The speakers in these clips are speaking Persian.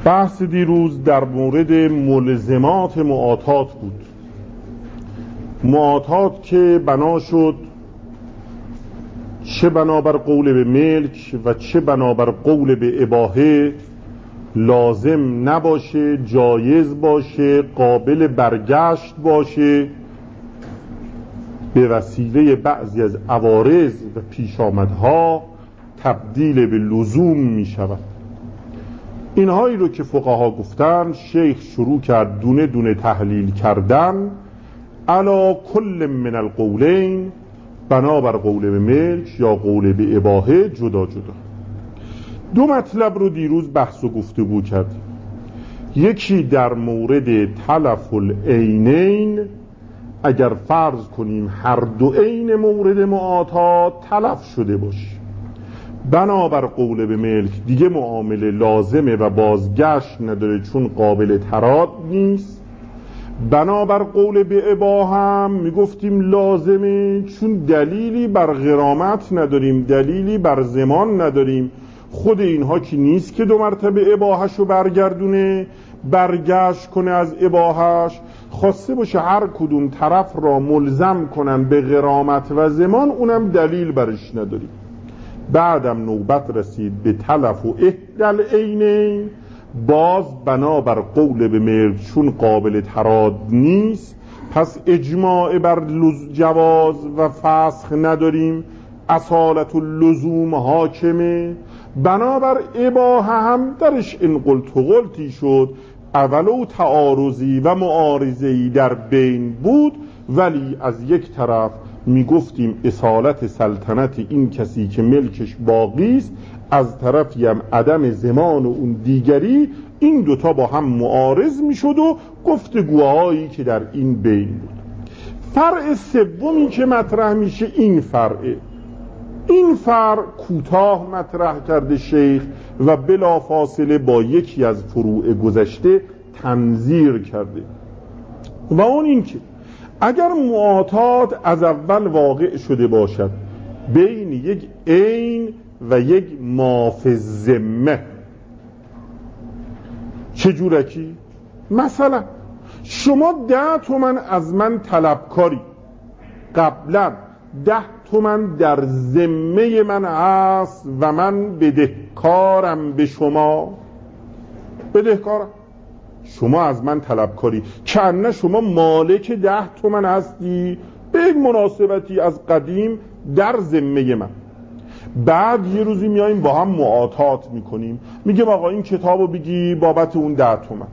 بحث دیروز در مورد ملزمات معاطات بود. معاطات که بنا شد چه بنابر قول به ملک و چه بنابر قول به اباحه لازم نباشه، جایز باشه، قابل برگشت باشه، به وسیله بعضی از عوارض و پیشامدها تبدیل به لزوم می شود. اینهایی رو که فقها گفتن، شیخ شروع کرد دونه دونه تحلیل کردن علا کل من القولین، بنابر قول به ملک یا قول به اباحه جدا جدا. دو مطلب رو دیروز بحث و گفتگو کرد. یکی در مورد تلف العینین، اگر فرض کنیم هر دو عین مورد معاطات تلف شده باشه، بنابر قول به ملک دیگه معامله لازمه و بازگشت نداره چون قابل تراد نیست. بنابر قول به اباحه هم میگفتیم لازمه چون دلیلی بر غرامت نداریم، دلیلی بر ضمان نداریم. خود اینها که نیست که دو مرتبه اباحه‌شو برگردونه، برگشت کنه از اباحه‌ش، خواسته باشه هر کدوم طرف را ملزم کنن به غرامت و ضمان، اونم دلیل برش نداریم. بعدم نوبت رسید به تلف و احدل عینین، باز بنابر قول به ملک چون قابل تراد نیست، پس اجماع بر جواز و فسخ نداریم، اصالت اللزوم حاکمه. بنابر اباحه هم درش این قلت و قلتی شد، اولو تعارضی و معارضه‌ای در بین بود، ولی از یک طرف میگفتیم اصالت سلطنت این کسی که ملکش باقی است، از طرفی هم عدم ضمان و اون دیگری، این دوتا با هم معارض میشد و گفتگوهایی که در این بین بود. فرع سومی که مطرح میشه این فرعه. این فرع کوتاه مطرح کرده شیخ و بلا فاصله با یکی از فروع گذشته تنظیر کرده، و اون این که اگر معاطات از اول واقع شده باشد بین یک عین و یک ما فی الذمه، چجورکی؟ مثلا شما 10 تومن از من طلبکاری، قبلا 10 تومن در ذمه من هست و من بدهکارم به شما، بدهکارم، شما از من طلبکاری، کنه شما مالک 10 تومن هستی به یک مناسبتی از قدیم در ذمه من. بعد یه روزی میاییم با هم معاطات میکنیم، میگم آقا این کتابو بگی بابت اون 10 تومن.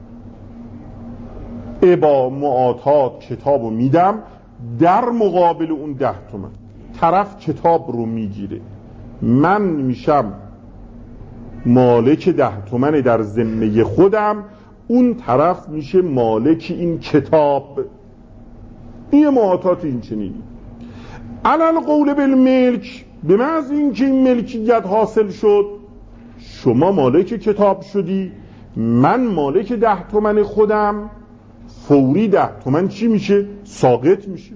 با معاطات کتابو میدم در مقابل اون 10 تومن، طرف کتاب رو میگیره، من میشم مالک 10 تومن در ذمه خودم، اون طرف میشه مالک این کتاب. این معاطات این چنینی. علل قول بالملک، به محض اینکه این ملکیت حاصل شد، شما مالک کتاب شدی، من مالک 10 تومن خودم، فوری 10 تومن چی میشه؟ ساقط میشه.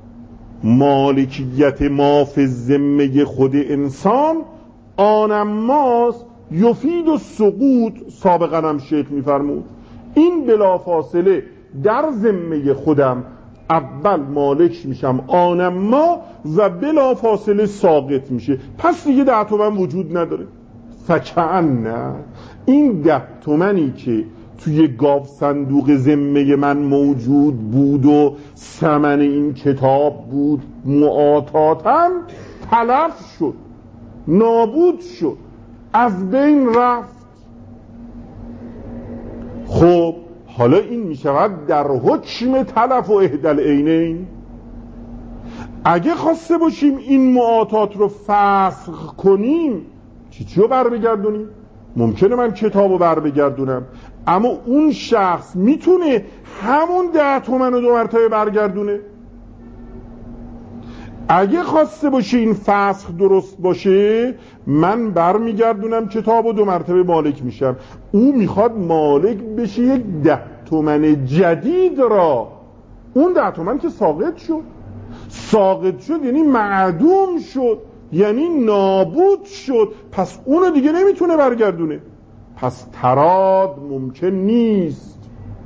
مالکیت ما فی الذمه خود انسان آنم ماست یفید و سقوط. سابقا هم شیخ میفرمود این بلافاصله در ذمه خودم اول مالک میشم آنم ما و بلافاصله ساقط میشه، پس دیگه 10 تومن وجود نداره. فکأن این 10 تومنی که توی گاو صندوق ذمه من موجود بود و ثمن این کتاب بود، معاطاتم تلف شد، نابود شد، از بین رفت. خب حالا این می شود در حکم تلف و احدل عینین. اگه خواسته باشیم این معاطات رو فسخ کنیم، چی رو بر بگردونیم؟ ممکنه من کتاب رو بر بگردونم، اما اون شخص میتونه همون 10 تومن رو 2 مرتبه برگردونه. اگه خواسته باشه این فسخ درست باشه، من برمیگردونم کتاب و 2 مرتبه مالک میشم، او میخواد مالک بشه یک 10 تومن جدید را. اون 10 تومن که ساقط شد، ساقط شد یعنی معدوم شد، یعنی نابود شد، پس اونو دیگه نمیتونه برگردونه. پس تراد ممکن نیست.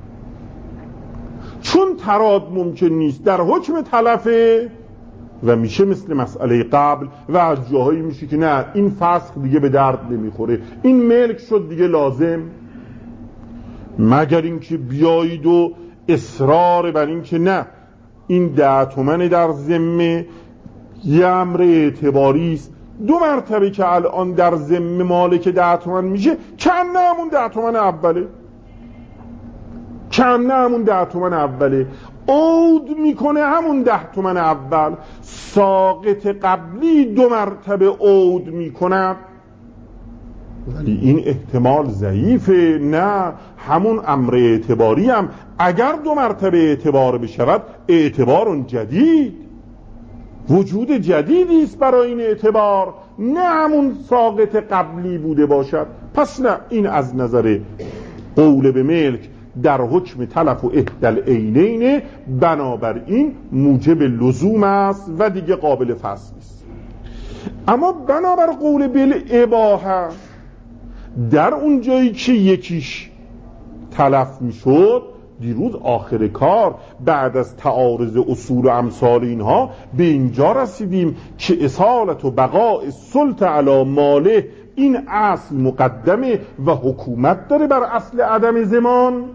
چون تراد ممکن نیست در حکم تلفه و میشه مثل مسئله قبل و از جاهایی میشه که نه این فسخ دیگه به درد نمیخوره، این ملک شد دیگه لازم، مگر اینکه بیایید و اصرار بر این که نه این 10 تومن در ذمه یه امر اعتباری است، 2 مرتبه که الان در ذمه مالک 10 تومن میشه کنه همون 10 تومن اوله، کنه همون 10 تومن اوله، عود میکنه همون 10 تومن اول، ساقط قبلی 2 مرتبه عود میکنه. ولی این احتمال ضعیفه، نه همون امر اعتباری هم اگر 2 مرتبه اعتبار بشود اعتبار جدید، وجود جدیدی است برای این اعتبار، نه همون ساقط قبلی بوده باشد. پس نه، این از نظر قول به ملک در حکم تلف و احدى العینین بنابراین موجب لزوم است و دیگه قابل فصل است. اما بنابر قول بالاباحه در اون جایی که یکیش تلف میشد، دیروز آخر کار بعد از تعارض اصول و امثال اینها به اینجا رسیدیم که اصالت و بقاء السلطه علی ماله این اصل مقدمه و حکومت داره بر اصل عدم زمان.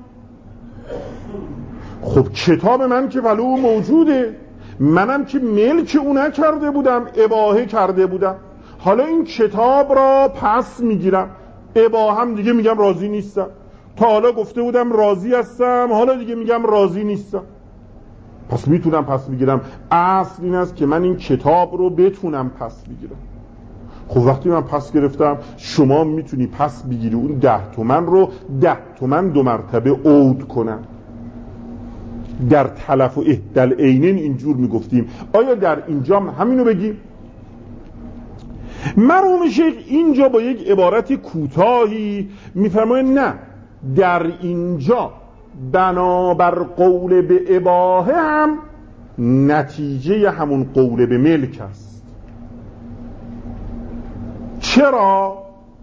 خب کتاب من که ولو موجوده، منم که ملک او نکرده بودم، اباحه کرده بودم، حالا این کتاب را پس میگیرم، اباحه هم دیگه میگم راضی نیستم، تا حالا گفته بودم راضی هستم، حالا دیگه میگم راضی نیستم، پس میتونم پس بگیرم. اصل این است که من این کتاب رو بتونم پس بگیرم. خب وقتی من پس گرفتم، شما میتونی پس بگیری اون 10 تومن رو 10 تومن 2 مرتبه عود کنن. در تلف و احدى العینین اینجور میگفتیم. آیا در اینجا همینو بگیم؟ مرحوم شیخ اینجا با یک عبارت کوتاهی میفرماید نه، در اینجا بنابر قول به اباحه هم نتیجه همون قول به ملک است. چرا؟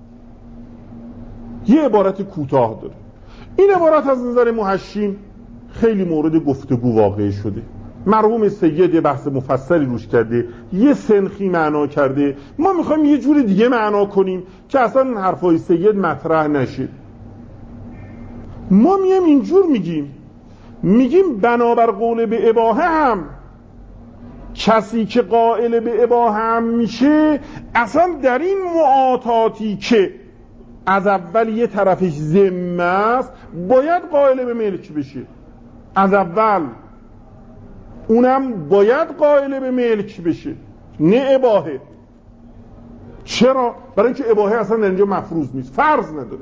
یه عبارت کوتاه داره. این عبارت از نظر محشین خیلی مورد گفتگو واقع شده. مرحوم سید یه بحث مفصلی روش کرده، یه سنخی معنا کرده، ما میخوایم یه جور دیگه معنا کنیم که اصلا حرفای سید مطرح نشه. ما میگیم اینجور میگیم بنابر قول به اباحه هم کسی که قائل به اباحه هم میشه اصلا در این معاطاتی که از اول یه طرفش ذمه است باید قائل به ملک بشه، از اول اونم باید قائل به ملک بشه، نه اباحه. چرا؟ برای اینکه اباحه اصلا در اینجا مفروض نیست، فرض نداره.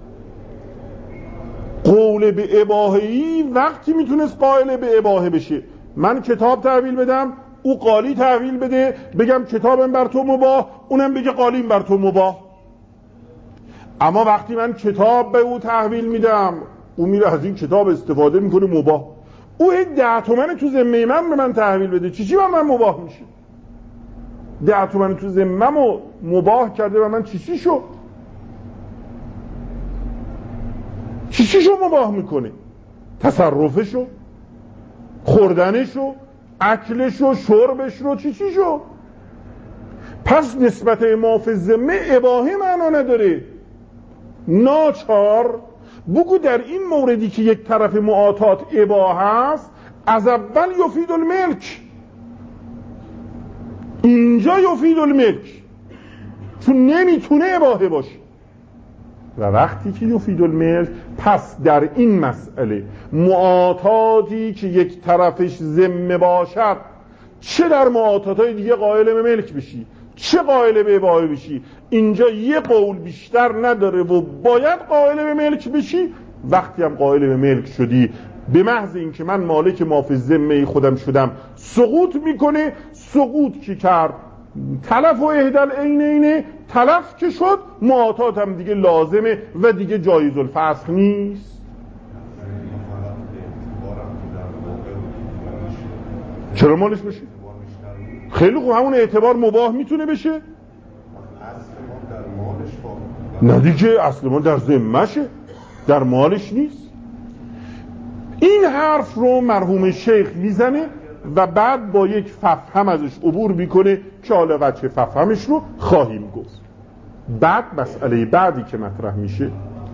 قول به اباحه‌ای وقتی میتونست قائل به اباحه بشه، من کتاب تحویل بدم، او قالی تحویل بده، بگم کتابم بر تو مباح، اونم بگه قالیم بر تو مباح. اما وقتی من کتاب به او تحویل میدم، او میره از این کتاب استفاده میکنه مباح، او 10 تومن تو ذمه من به من تحویل بده، چی من مباح میشه؟ 10 تومن تو ذمه‌مو مباح کرده و من چی شو مباح میکنه؟ تصرفشو، خوردنشو، اکلشو، شربشو، چی شو؟ پس نسبت ما فی الذمه اباحه معنا نداره. ناچار بگو در این موردی که یک طرف معاطات اباحه است، از اول یفید الملک، اینجا یفید الملک، چون نمیتونه اباحه باشه. و وقتی که یفید الملک، پس در این مسئله معاطاتی که یک طرفش ذمه باشد، چه در معاطاتهای دیگه قائل به ملک بشی، چه قائل به اباحه بشی، اینجا یه قول بیشتر نداره و باید قائل به ملک بشی. وقتی هم قائل به ملک شدی، به محض اینکه من مالک ما فی الذمه خودم شدم، سقوط میکنه. سقوط که کرد تلف و احدى العینین، تلف که شد معاطات هم دیگه لازمه و دیگه جایز الفسخ نیست. چرا مالش بشه؟ خیلی خوب، همون اعتبار مباح میتونه بشه. نه دیگه، اصل مال در ذمشه، در مالش نیست. این حرف رو مرحوم شیخ میزنه و بعد با یک ففهم ازش عبور میکنه که حالا وجه ففهمش رو خواهیم گفت. بعد مسئله بعدی که مطرح میشه،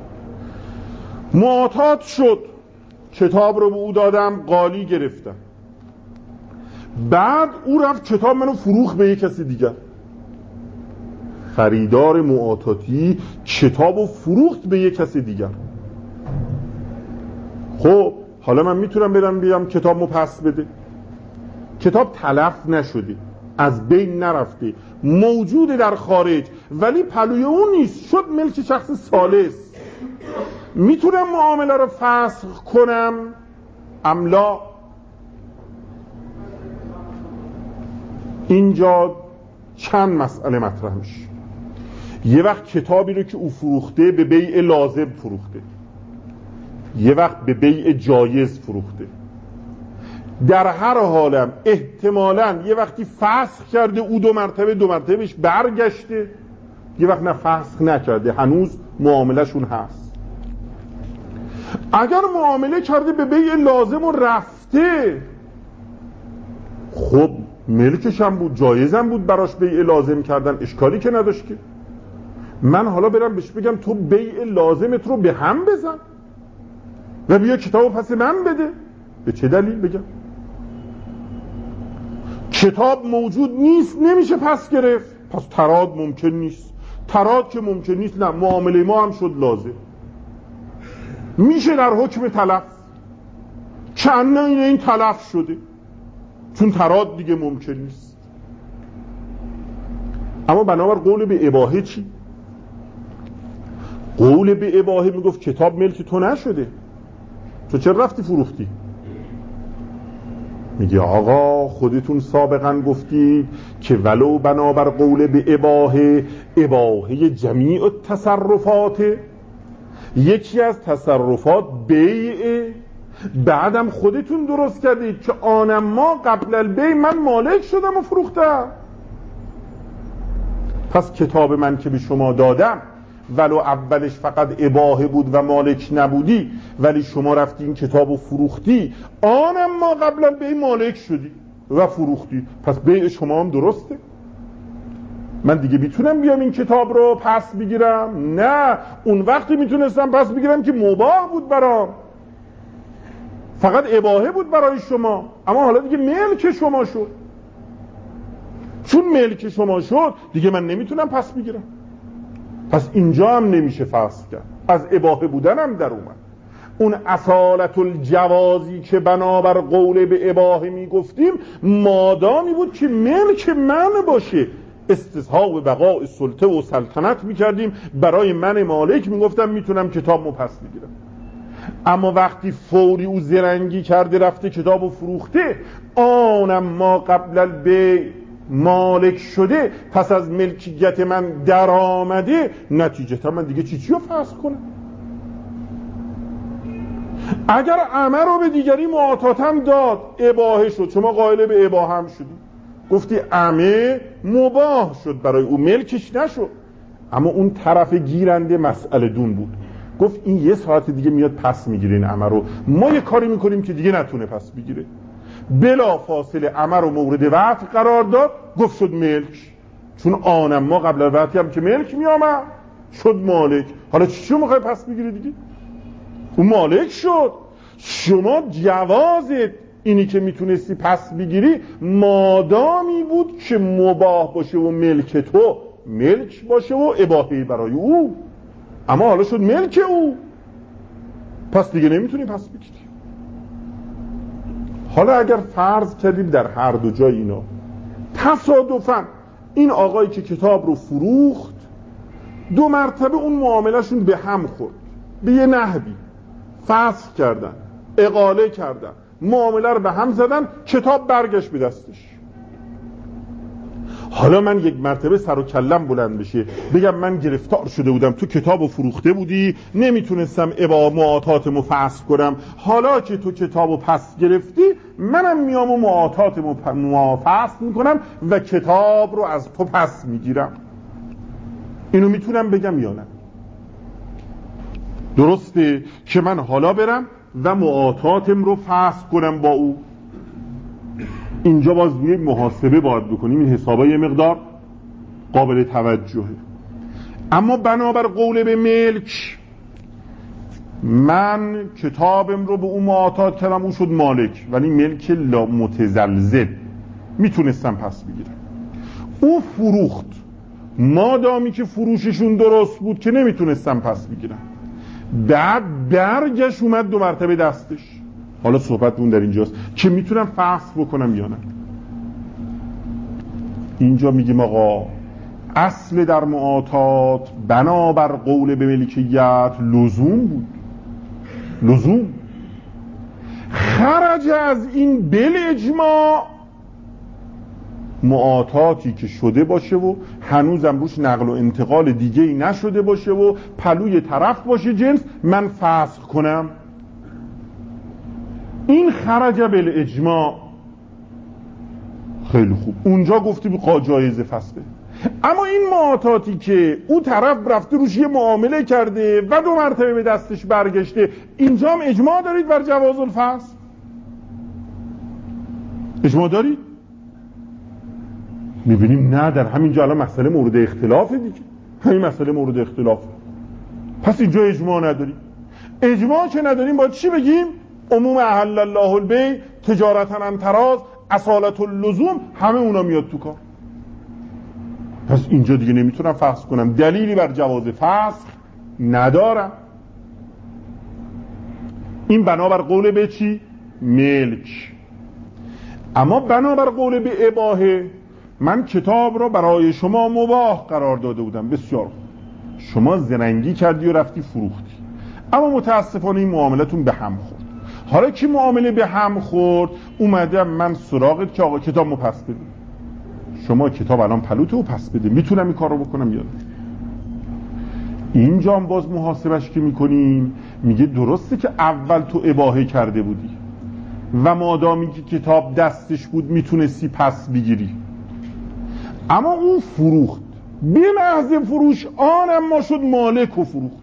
معتاد شد، کتاب رو به او دادم، قالی گرفتم، بعد او رفت کتاب منو فروخت به یک کسی دیگر. خریدار معتادی کتاب رو فروخت به یک کسی دیگر. خب حالا من میتونم برم بیام کتابمو پس بده؟ کتاب تلف نشده، از بین نرفته، موجود در خارج، ولی پلوی اون نیست، شد ملک شخص ثالث. میتونم معامله رو فسخ کنم املا؟ اینجا چند مسئله مطرح میشه. یه وقت کتابی رو که او فروخته به بیع لازم فروخته، یه وقت به بیع جایز فروخته. در هر حالم احتمالاً یه وقتی فسخ کرده او دو مرتبه بهش برگشته، یه وقت نه فسخ نکرده، هنوز معاملهشون هست. اگر معامله کرده به بیع لازم و رفته، خب ملکش هم بود، جایزم بود براش بیع لازم کردن، اشکالی که نداشت که. من حالا برم بهش بگم تو بیع لازمت رو به هم بزن و بیا کتابو پس من بده، به چه دلیل بگم؟ کتاب موجود نیست، نمیشه پس گرفت، پس تراد ممکن نیست. تراد که ممکن نیست، نه معامله ما هم شد لازم، میشه در حکم تلف، چند این تلف شده، چون تراد دیگه ممکن نیست. اما بنابر قول به اباحه چی؟ قول به اباحه میگفت کتاب ملک تو نشده، تو چرا رفتی فروختی؟ میگه آقا خودتون سابقا گفتید که ولو بنابر قول به اباحه جمیع التصرفات، یکی از تصرفات بیعه، بعدم خودتون درست کردید که آنم ما قبل البیع من مالک شدم و فروختم. پس کتاب من که به شما دادم ولو اولش فقط اباحه بود و مالک نبودی، ولی شما رفتی این کتاب رو فروختی، آنم ما قبل البیع مالک شدی و فروختی، پس بیع شما هم درسته. من دیگه میتونم بیام این کتاب رو پس بگیرم؟ نه، اون وقتی میتونستم پس بگیرم که مباح بود برام، فقط اباحه بود برای شما، اما حالا دیگه ملک شما شد. چون ملک شما شد دیگه من نمیتونم پس بگیرم، پس اینجا هم نمیشه فسخ کرد، از اباحه بودن هم در اومد. اون اصالت الجوازی که بنابر قول به اباحه میگفتیم مادامی بود که ملک من باشه، استصحاب بقاء سلطه و سلطنت میکردیم، برای من مالک میگفتم میتونم کتابمو پس بگیرم. اما وقتی فوری او زرنگی کرده رفته کتابو فروخته، آنم ما قبل البیع مالک شده، پس از ملکیت من در آمده، نتیجتا من دیگه چی رو فسخ کنم؟ اگر عمه رو به دیگری معاطاتم داد، اباحه شد، شما قائل به اباحه هم شدی، گفتی عمه مباح شد برای او، ملکش نشد. اما اون طرف گیرنده مسئله دون بود، گفت این یه ساعت دیگه میاد پس میگیره این عمه رو، ما یه کاری میکنیم که دیگه نتونه پس بگیره. بلا فاصله عمه رو مورد وقت قرار داد، گفت شد ملک، چون آنم ما قبل الوقتی هم که ملک میامد شد مالک. حالا چیو میخوای پس بگیری دیگه؟ اون مالک شد. شما جوازت اینی که میتونستی پس بگیری مادامی بود که مباح باشه و ملک تو ملک باشه و اباحه‌ای برای او، اما حالا شد ملک او، پس دیگه نمیتونی پس بگیری. حالا اگر فرض کردیم در هر دو جای اینا تصادفاً این آقایی که کتاب رو فروخت دو مرتبه اون معاملهشون به هم خورد، به یه نحوی فسخ کردن، اقاله کردن، معامله رو به هم زدن، کتاب برگشت به دستش. حالا من یک مرتبه سر و کلم بلند بشه بگم من گرفتار شده بودم، تو کتابو فروخته بودی، نمیتونستم معاطاتمو فسخ کنم، حالا که تو کتابو پس گرفتی منم میام و معاطاتمو فسخ میکنم و کتاب رو از تو پس میگیرم. اینو میتونم بگم یا نه؟ درسته که من حالا برم و معاطاتم رو فسخ کنم با او. اینجا باز یک محاسبه باید بکنیم، این حسابه یه مقدار قابل توجهه. اما بنابر قول به ملک، من کتابم رو به اون معاطات کردم، اون شد مالک، ولی ملک لا متزلزل، میتونستم پس بگیرم. او فروخت، مادامی که فروششون درست بود که نمیتونستم پس بگیرم. بعد برگشت اومد 2 مرتبه دستش. حالا صحبتمون در اینجاست که میتونم فسخ بکنم یا نه. اینجا میگیم آقا اصل در معاطات بنابر قول به ملکیت لزوم بود، لزوم. خرج از این بالاجماع معاطاتی که شده باشه و هنوزم روش نقل و انتقال دیگه ای نشده باشه و پلوی طرف باشه جنس، من فسخ کنم. این خرج بالاجماع. خیلی خوب، اونجا گفتی به جایزه فسخه. اما این معاطاتی که اون طرف رفته روش یه معامله کرده و 2 مرتبه به دستش برگشته، اینجا هم اجماع دارید بر جواز الفسخ؟ اجماع دارید؟ میبینیم نه، در همینجا الان مسئله مورد اختلافه دیگه، همین مسئله مورد اختلافه. پس اینجا اجماع نداریم. اجماع که نداریم باید چی بگیم؟ عموم احل الله البیع، تجارتا عن تراض، اصالت اللزوم، همه اونا میاد تو کار. پس اینجا دیگه نمیتونم فسخ کنم، دلیلی بر جواز فسخ ندارم. این بنابر قول به چی؟ ملک. اما بنابر قول به اباحه، من کتاب را برای شما مباح قرار داده بودم، بسیار شما زرنگی کردی و رفتی فروختی، اما متاسفانه این معاملتون به هم خورد. حالا که معامله به هم خورد، اومدم من سراغت که آقا کتاب مو پس بده. شما کتاب الان پلوتو پس بده، میتونم این کار رو بکنم یا نه؟ اینجا هم باز محاسبش که میکنیم، میگه درسته که اول تو اباحه کرده بودی و مادامی که کتاب دستش بود میتونستی پس بگیری، اما اون فروخت، به محض فروش آن اما شد مالک و فروخت،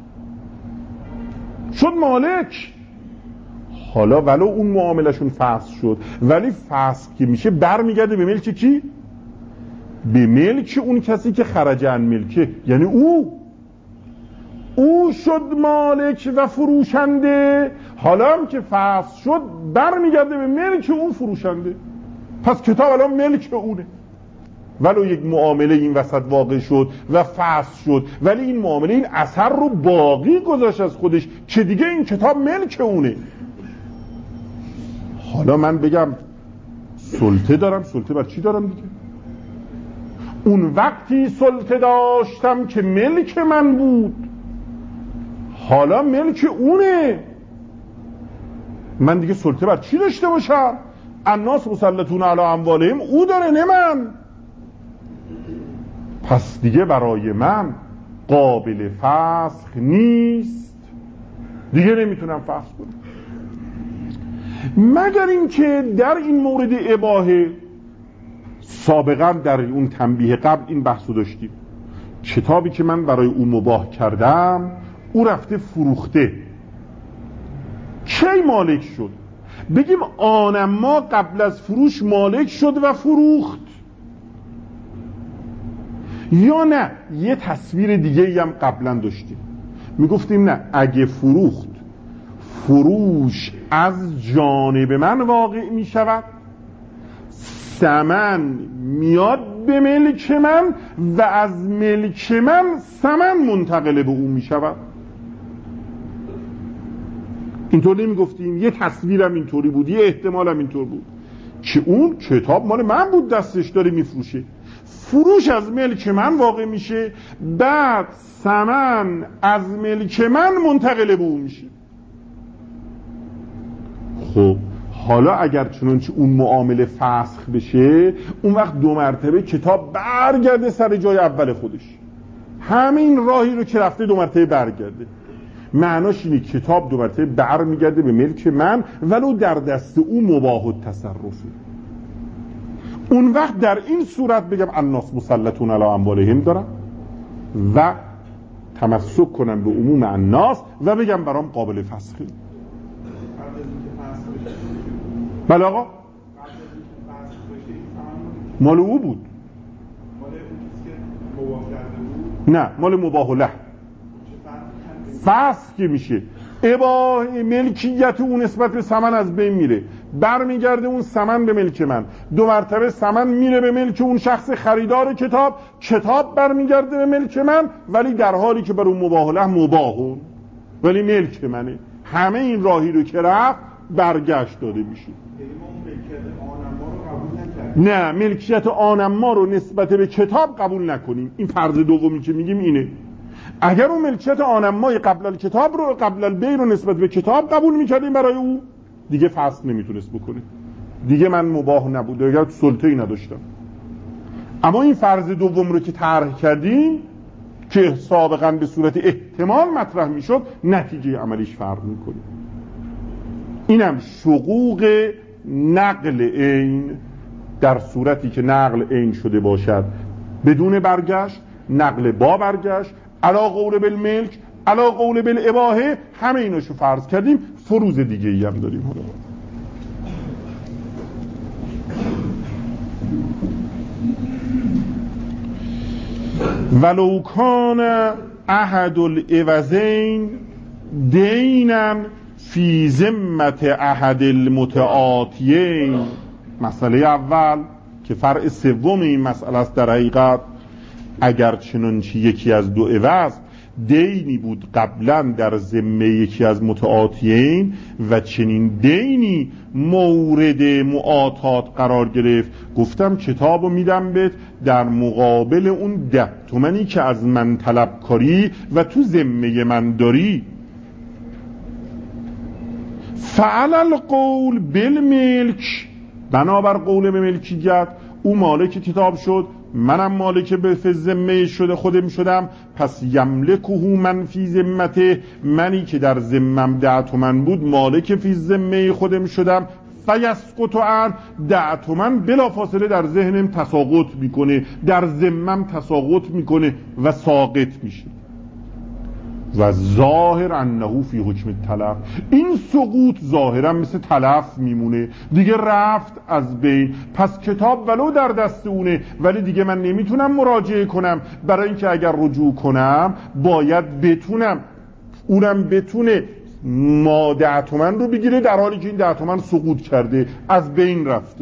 شد مالک. حالا ولو اون معاملشون فسخ شد، ولی فسخ که میشه برمیگرده به ملک کی؟ به ملک اون کسی که خرج عن ملکه، یعنی او شد مالک و فروشنده. حالا هم که فسخ شد برمیگرده به ملک اون فروشنده. پس کتاب الان ملک اونه، ولو یک معامله این وسط واقع شد و فسخ شد، ولی این معامله این اثر رو باقی گذاشت از خودش که دیگه این کتاب ملک اونه. حالا من بگم سلطه دارم، سلطه بر چی دارم دیگه؟ اون وقتی سلطه داشتم که ملک من بود، حالا ملک اونه، من دیگه سلطه بر چی داشته باشم؟ الناس مسلطون علی اموالهم، او داره نه من. پس دیگه برای من قابل فسخ نیست، دیگه نمیتونم فسخ کنم، مگر اینکه در این مورد اباحه سابقا در اون تنبیه قبل این بحثو داشتیم. کتابی که من برای او مباح کردم، او رفته فروخته، کی مالک شد؟ بگیم آنما قبل از فروش مالک شد و فروخت، یا نه یه تصویر دیگه هم قبلا داشتیم، میگفتیم نه، اگه فروخت، فروش از جانب من واقع میشود، ثمن میاد به ملک من و از ملک من ثمن منتقل به او میشود. اینطور نمیگفتیم؟ یه تصویرم اینطوری بود، یه احتمالم اینطور بود که اون کتاب مال من بود، دستش داره میفروشه، فروش از ملک من واقع میشه، بعد ثمن از ملک من منتقل به اون میشه. خب حالا اگر چنانچه اون معامله فسخ بشه، اون وقت 2 مرتبه کتاب برگرده سر جای اول خودش، همین راهی رو که رفته 2 مرتبه برگرده. معناش اینه کتاب 2 مرتبه برمیگرده به ملک من، ولو در دست او مباح التصرفه. اون وقت در این صورت بگم الناس مسلطون علی اموالهم دارم، و تمسک کنم به عموم الناس و بگم برام قابل فسخه. بله آقا، مال او بود، نه مال مباح له. فسخ که میشه ملکیت اون نسبت به ثمن از بین میره، برمیگرده اون ثمن به ملک من، 2 مرتبه ثمن میره به ملک اون شخص خریدار کتاب برمیگرده به ملک من، ولی در حالی که بر اون مباح له مباحون، ولی ملک منه. همه این راهی رو که رفت برگشت داده میشه. نه، ملکیت آنما رو نسبت به کتاب قبول نکنیم. این فرض دومی که میگیم اینه. اگر اون ملکیت آنمای قبل الکتاب رو، قبل البیع رو نسبت به کتاب قبول میکردیم برای او، دیگه فسخ نمیتونست بکنه، دیگه من مباح نبود، دیگه سلطه‌ای نداشتم. اما این فرض دوم رو که طرح کردیم که سابقا به صورت احتمال مطرح میشد، نتیجه عملیش فرق میکنه. اینم شقوق نقل عین در صورتی که نقل عین شده باشد بدون برگشت، نقل با برگشت، علا قول بالملک، علا قول بالاباحه، همه ایناشو فرض کردیم. فروض دیگه ای هم داریم. ولو کان احد العوضین دینا فی ذمت احد المتعاطیین، مسئله اول که فرع سوم این مسئله است در حقیقت، اگر چنانچه یکی از دو عوض دینی بود قبلا در ذمه یکی از متعاطیین و چنین دینی مورد معاطات قرار گرفت، گفتم کتابو میدم بهت در مقابل اون 10 تومانی که از من طلب کاری و تو ذمه من داری. فعل القول بالملک، بنابر قول به ملکیت، او مالک کتاب شد، منم مالک به ذمه شده خودم شدم، پس یملکه من فی ذمته، منی که در ذمم 10 تومن بود مالک فی ذمه خودم شدم. فیسقط عن 10 تومن بلا فاصله در ذهنم تساقط میکنه، در ذمم تساقط میکنه و ساقط میشه. و ظاهر انه فی حکم التلف، این سقوط ظاهرا مثل تلف میمونه، دیگه رفت از بین. پس کتاب ولو در دست اونه، ولی دیگه من نمیتونم مراجعه کنم، برای اینکه اگر رجوع کنم باید بتونم اونم بتونه ما 10 تومن رو بگیره، در حالی که این 10 تومن سقوط کرده، از بین رفته.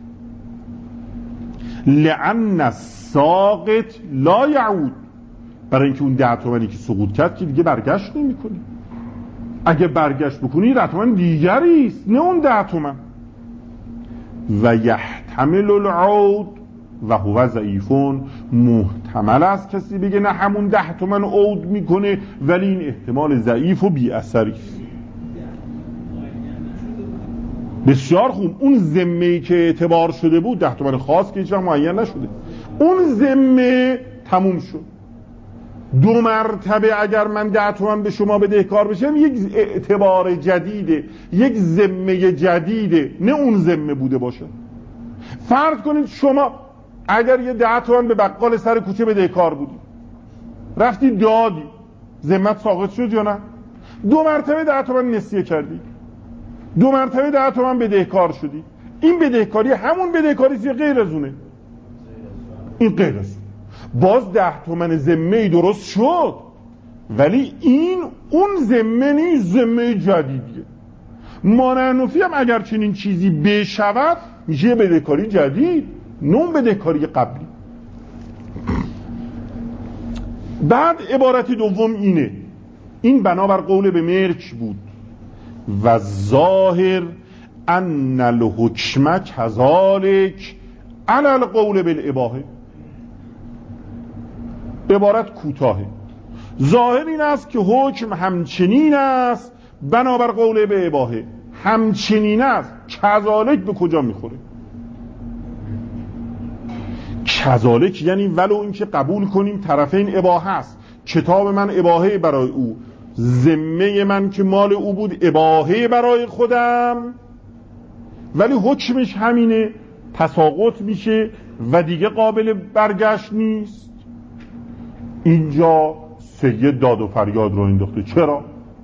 لأن الساقط لا یعود، برای اینکه اون 10 تومانی که سقوط کرد که دیگه برگشت نمی کنی. اگه برگشت بکنی 10 تومن دیگری است، نه اون 10 تومن. و یحتمل العود و هو ضعیفون، محتمل است کسی بگه نه همون 10 تومن عود میکنه، ولی این احتمال ضعیف و بی اثری است. بسیار خوب، اون ذمه‌ای که اعتبار شده بود 10 تومن خاص که هیچ وقت معین نشده، اون ذمه تموم شد. 2 مرتبه اگر من 10 تومن به شما بدهکار بشم، یک اعتبار جدیده، یک ذمه جدیده، نه اون ذمه بوده باشه. فرض کنید شما اگر یه 10 تومن به بقال سر کوچه بدهکار بودی، رفتی دادی، ذمت ساقط شد یا نه؟ 2 مرتبه 10 تومن نسیه کردی، 2 مرتبه 10 تومن بدهکار شدی. این بدهکاری همون بدهکاری است یا غیر از اونه؟ این غیر از اون. باز 10 تومن ذمه درست شد، ولی این اون ذمه نیست، ذمه جدیدیه. مانعنفی هم اگر چنین چیزی بشود میشه بدهکاری جدید، نه بدهکاری قبلی. بعد عبارت دوم اینه، این بنابر قول به ملک بود. و ظاهر ان الحکم کذالک علی القول بالاباحه. عبارت کوتاهه، ظاهر این است که حکم همچنین است بنابر قول به اباحه، همچنین است. کذالک به کجا میخوره؟ کذالک یعنی ولو این که قبول کنیم طرفین اباحه است، کتاب من اباحه برای او، ذمه من که مال او بود اباحه برای خودم، ولی حکمش همینه، تساقط میشه و دیگه قابل برگشت نیست. اینجا سید داد و فریاد رو انداخته. چرا؟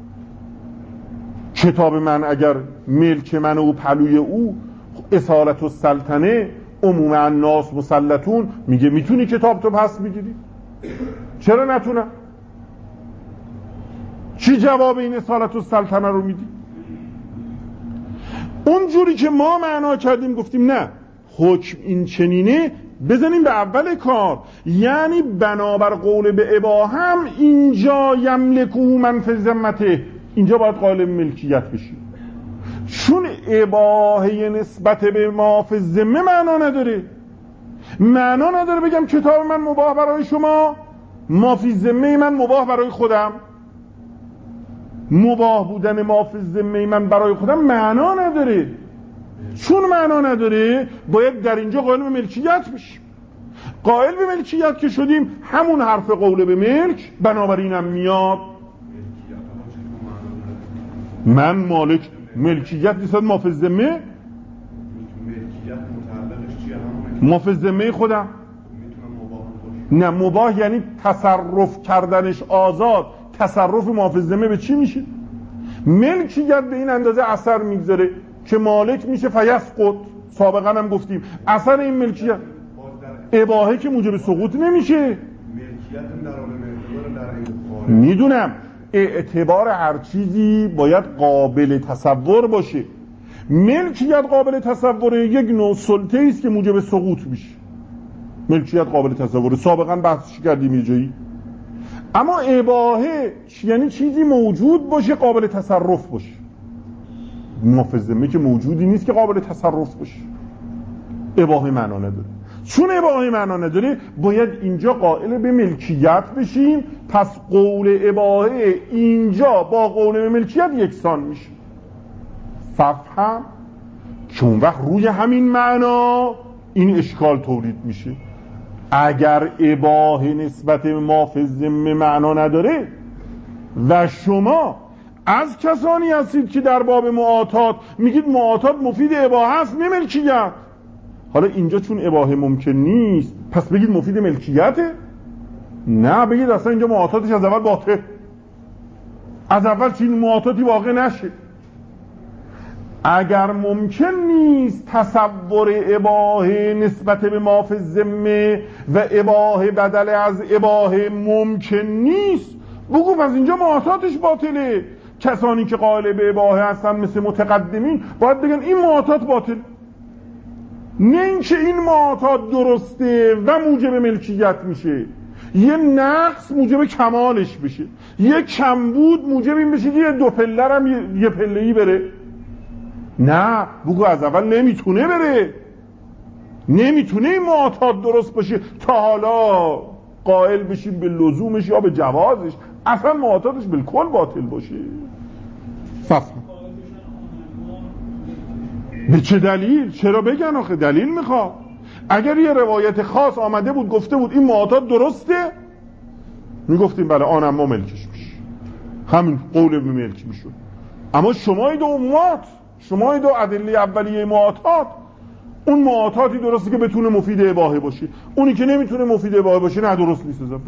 کتاب من اگر ملک من و پلوی او اصالت السلطنه عموم الناس مسلطون، میگه میتونی کتاب تو پس بگیری؟ چرا نتونم؟ چی جواب این اصالت السلطنه رو میدی؟ اونجوری که ما معنا کردیم گفتیم نه، حکم این چنینه، بزنیم به اول کار، یعنی بنابر قول به اباهم اینجا یملکو من فی ذمته، اینجا باید قائل ملکیت بشی. چون اباهه نسبت به ما فی ذمه معنا نداره بگم کتاب من مباح برای شما، ما فی ذمه من مباح برای خودم. مباح بودن ما فی ذمه من برای خودم معنا نداره. چون معنا نداره باید در اینجا قائل به ملکیت بشیم. قائل به ملکیت که شدیم، همون حرف قول به ملک بنابراینم میاد من مالک ملکیت نیستد ما فی ذمه، ما فی ذمه خودم. نه، مباح یعنی تصرف کردنش آزاد. تصرف ما فی ذمه به چی میشه؟ ملکیت به این اندازه اثر میگذاره که مالک میشه فیسقط. سابقا هم گفتیم اثر این ملکیت اباحه که موجب سقوط نمیشه. میدونم اعتبار هر چیزی باید قابل تصور باشه. ملکیت قابل تصوره، یک نوع سلطه است که موجب سقوط میشه. ملکیت قابل تصوره، سابقا بحثش کردیم یه جایی. اما اباحه یعنی چیزی موجود باشه قابل تصرف باشه. محفظه که موجودی نیست که قابل تصرف باشه. اباحه معنا نداره. چون اباحه معنا نداره باید اینجا قائل به ملکیت بشیم. پس قول اباحه اینجا با قول به ملکیت یکسان میشه. فهم چون وقت روی همین معنا این اشکال تولید میشه. اگر اباحه نسبت ما فی الذمه معنا نداره و شما از کسانی هستید که در باب معاطات میگید معاطات مفید اباحه است نه ملکیت، حالا اینجا چون اباحه ممکن نیست پس بگید مفید ملکیته؟ نه، بگید اصلا اینجا معاطاتش از اول باطل، از اول چین معاطاتی واقع نشه. اگر ممکن نیست تصور اباحه نسبت به ما فی الذمه و اباحه بدل از اباحه ممکن نیست، بگو پس اینجا معاطاتش باطله. کسانی که قائل به اباحه هستن مثل متقدمین باید بگن این معاطات باطل، نه اینکه این معاطات درسته و موجب ملکیت میشه. یه نقص موجب کمالش بشه، یه کمبود موجب این بشه که دو پله هم یه پله‌ای بره. نه، بگو از اول نمیتونه بره، نمیتونه این معاطات درست باشه تا حالا قائل بشیم به لزومش یا به جوازش، اصلا معاطاتش بالکل باطل باشه. فهم به چه دلیل؟ چرا بگن آخه دلیل میخواد. اگر یه روایت خاص آمده بود گفته بود این معاطات درسته، میگفتیم بله آن اما ملکش میشه، همین قول به ملک میشد. اما شمای دو اموات، شمای دو ادله اولیه معاطات، اون معاطاتی درسته که بتونه مفید اباحه باشه، اونی که نمیتونه مفید اباحه باشه نه درست نیست. اضافه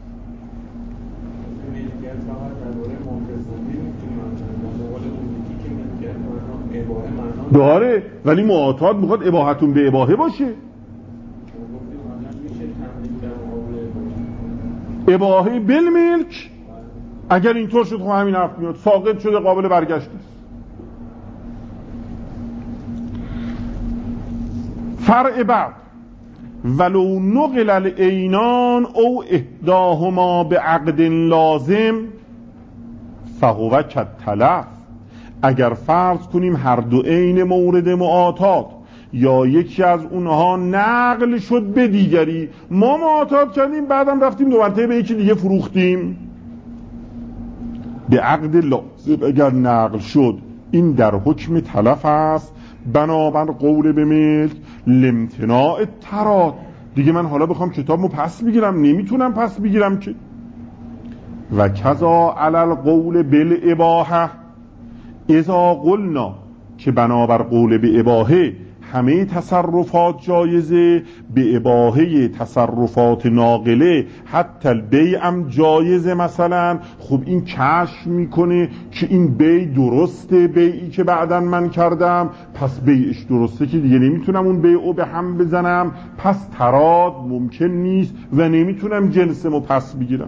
داره ولی معاطات میخواد اباحتون به اباحه باشه. اباحه بالملک اگر اینطور شد خب همین حرف میاد، ساقط شده قابل برگشت است. فرع بعد ولو نقل العینان او احداهما به عقد لازم فهو کالتلف. اگر فرض کنیم هر دو عین مورد معاطات یا یکی از اونها نقل شد به دیگری، ما معاطات کردیم بعدم رفتیم دو مرتبه به یکی دیگه فروختیم، به عقد لازم اگر نقل شد این در حکم تلف است بنابر قول به ملک لامتناع تراد. دیگه من حالا بخوام کتابمو پس بگیرم نمیتونم پس بگیرم که. و کذا علی القول بالاباحه اذا قلنا که بنابر قول به اباحه همه تصرفات جایزه، به اباحه تصرفات ناقله حتی البیع هم جایزه. مثلا خب این کشف میکنه که این بیع درسته، بیعی که بعداً من کردم، پس بیعش درسته که دیگه نمیتونم اون بیعو به هم بزنم، پس تراد ممکن نیست و نمیتونم جنسمو پس بگیرم.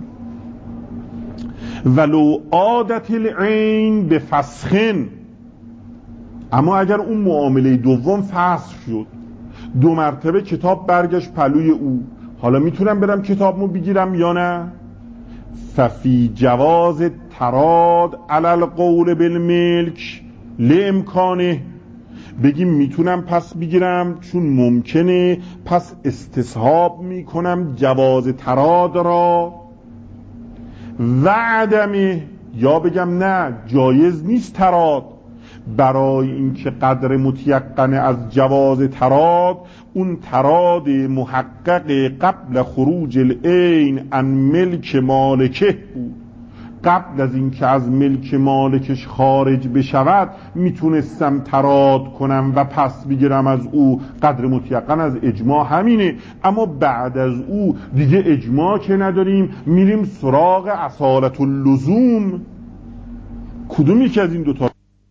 ولو عادت العین به فسخن، اما اگر اون معامله دوم فسخ شد، 2 مرتبه کتاب برگشت پلوی او، حالا میتونم برم کتابمو بگیرم یا نه؟ ففی جواز تراد علی القول بالملک لامکانه، بگیم میتونم پس بگیرم چون ممکنه، پس استصحاب میکنم جواز تراد را. و عدمه، یا بگم نه جایز نیست تراد، برای اینکه قدر متیقن از جواز تراد اون تراد محقق قبل خروج العین عن ملک مالکه بود، قبل از اینکه از ملک مالکش خارج بشود میتونستم تراد کنم و پس بگیرم از او، قدر متیقن از اجماع همینه. اما بعد از او دیگه اجماع که نداریم، میریم سراغ اصالت اللزوم. کدومی که از این دوتا؟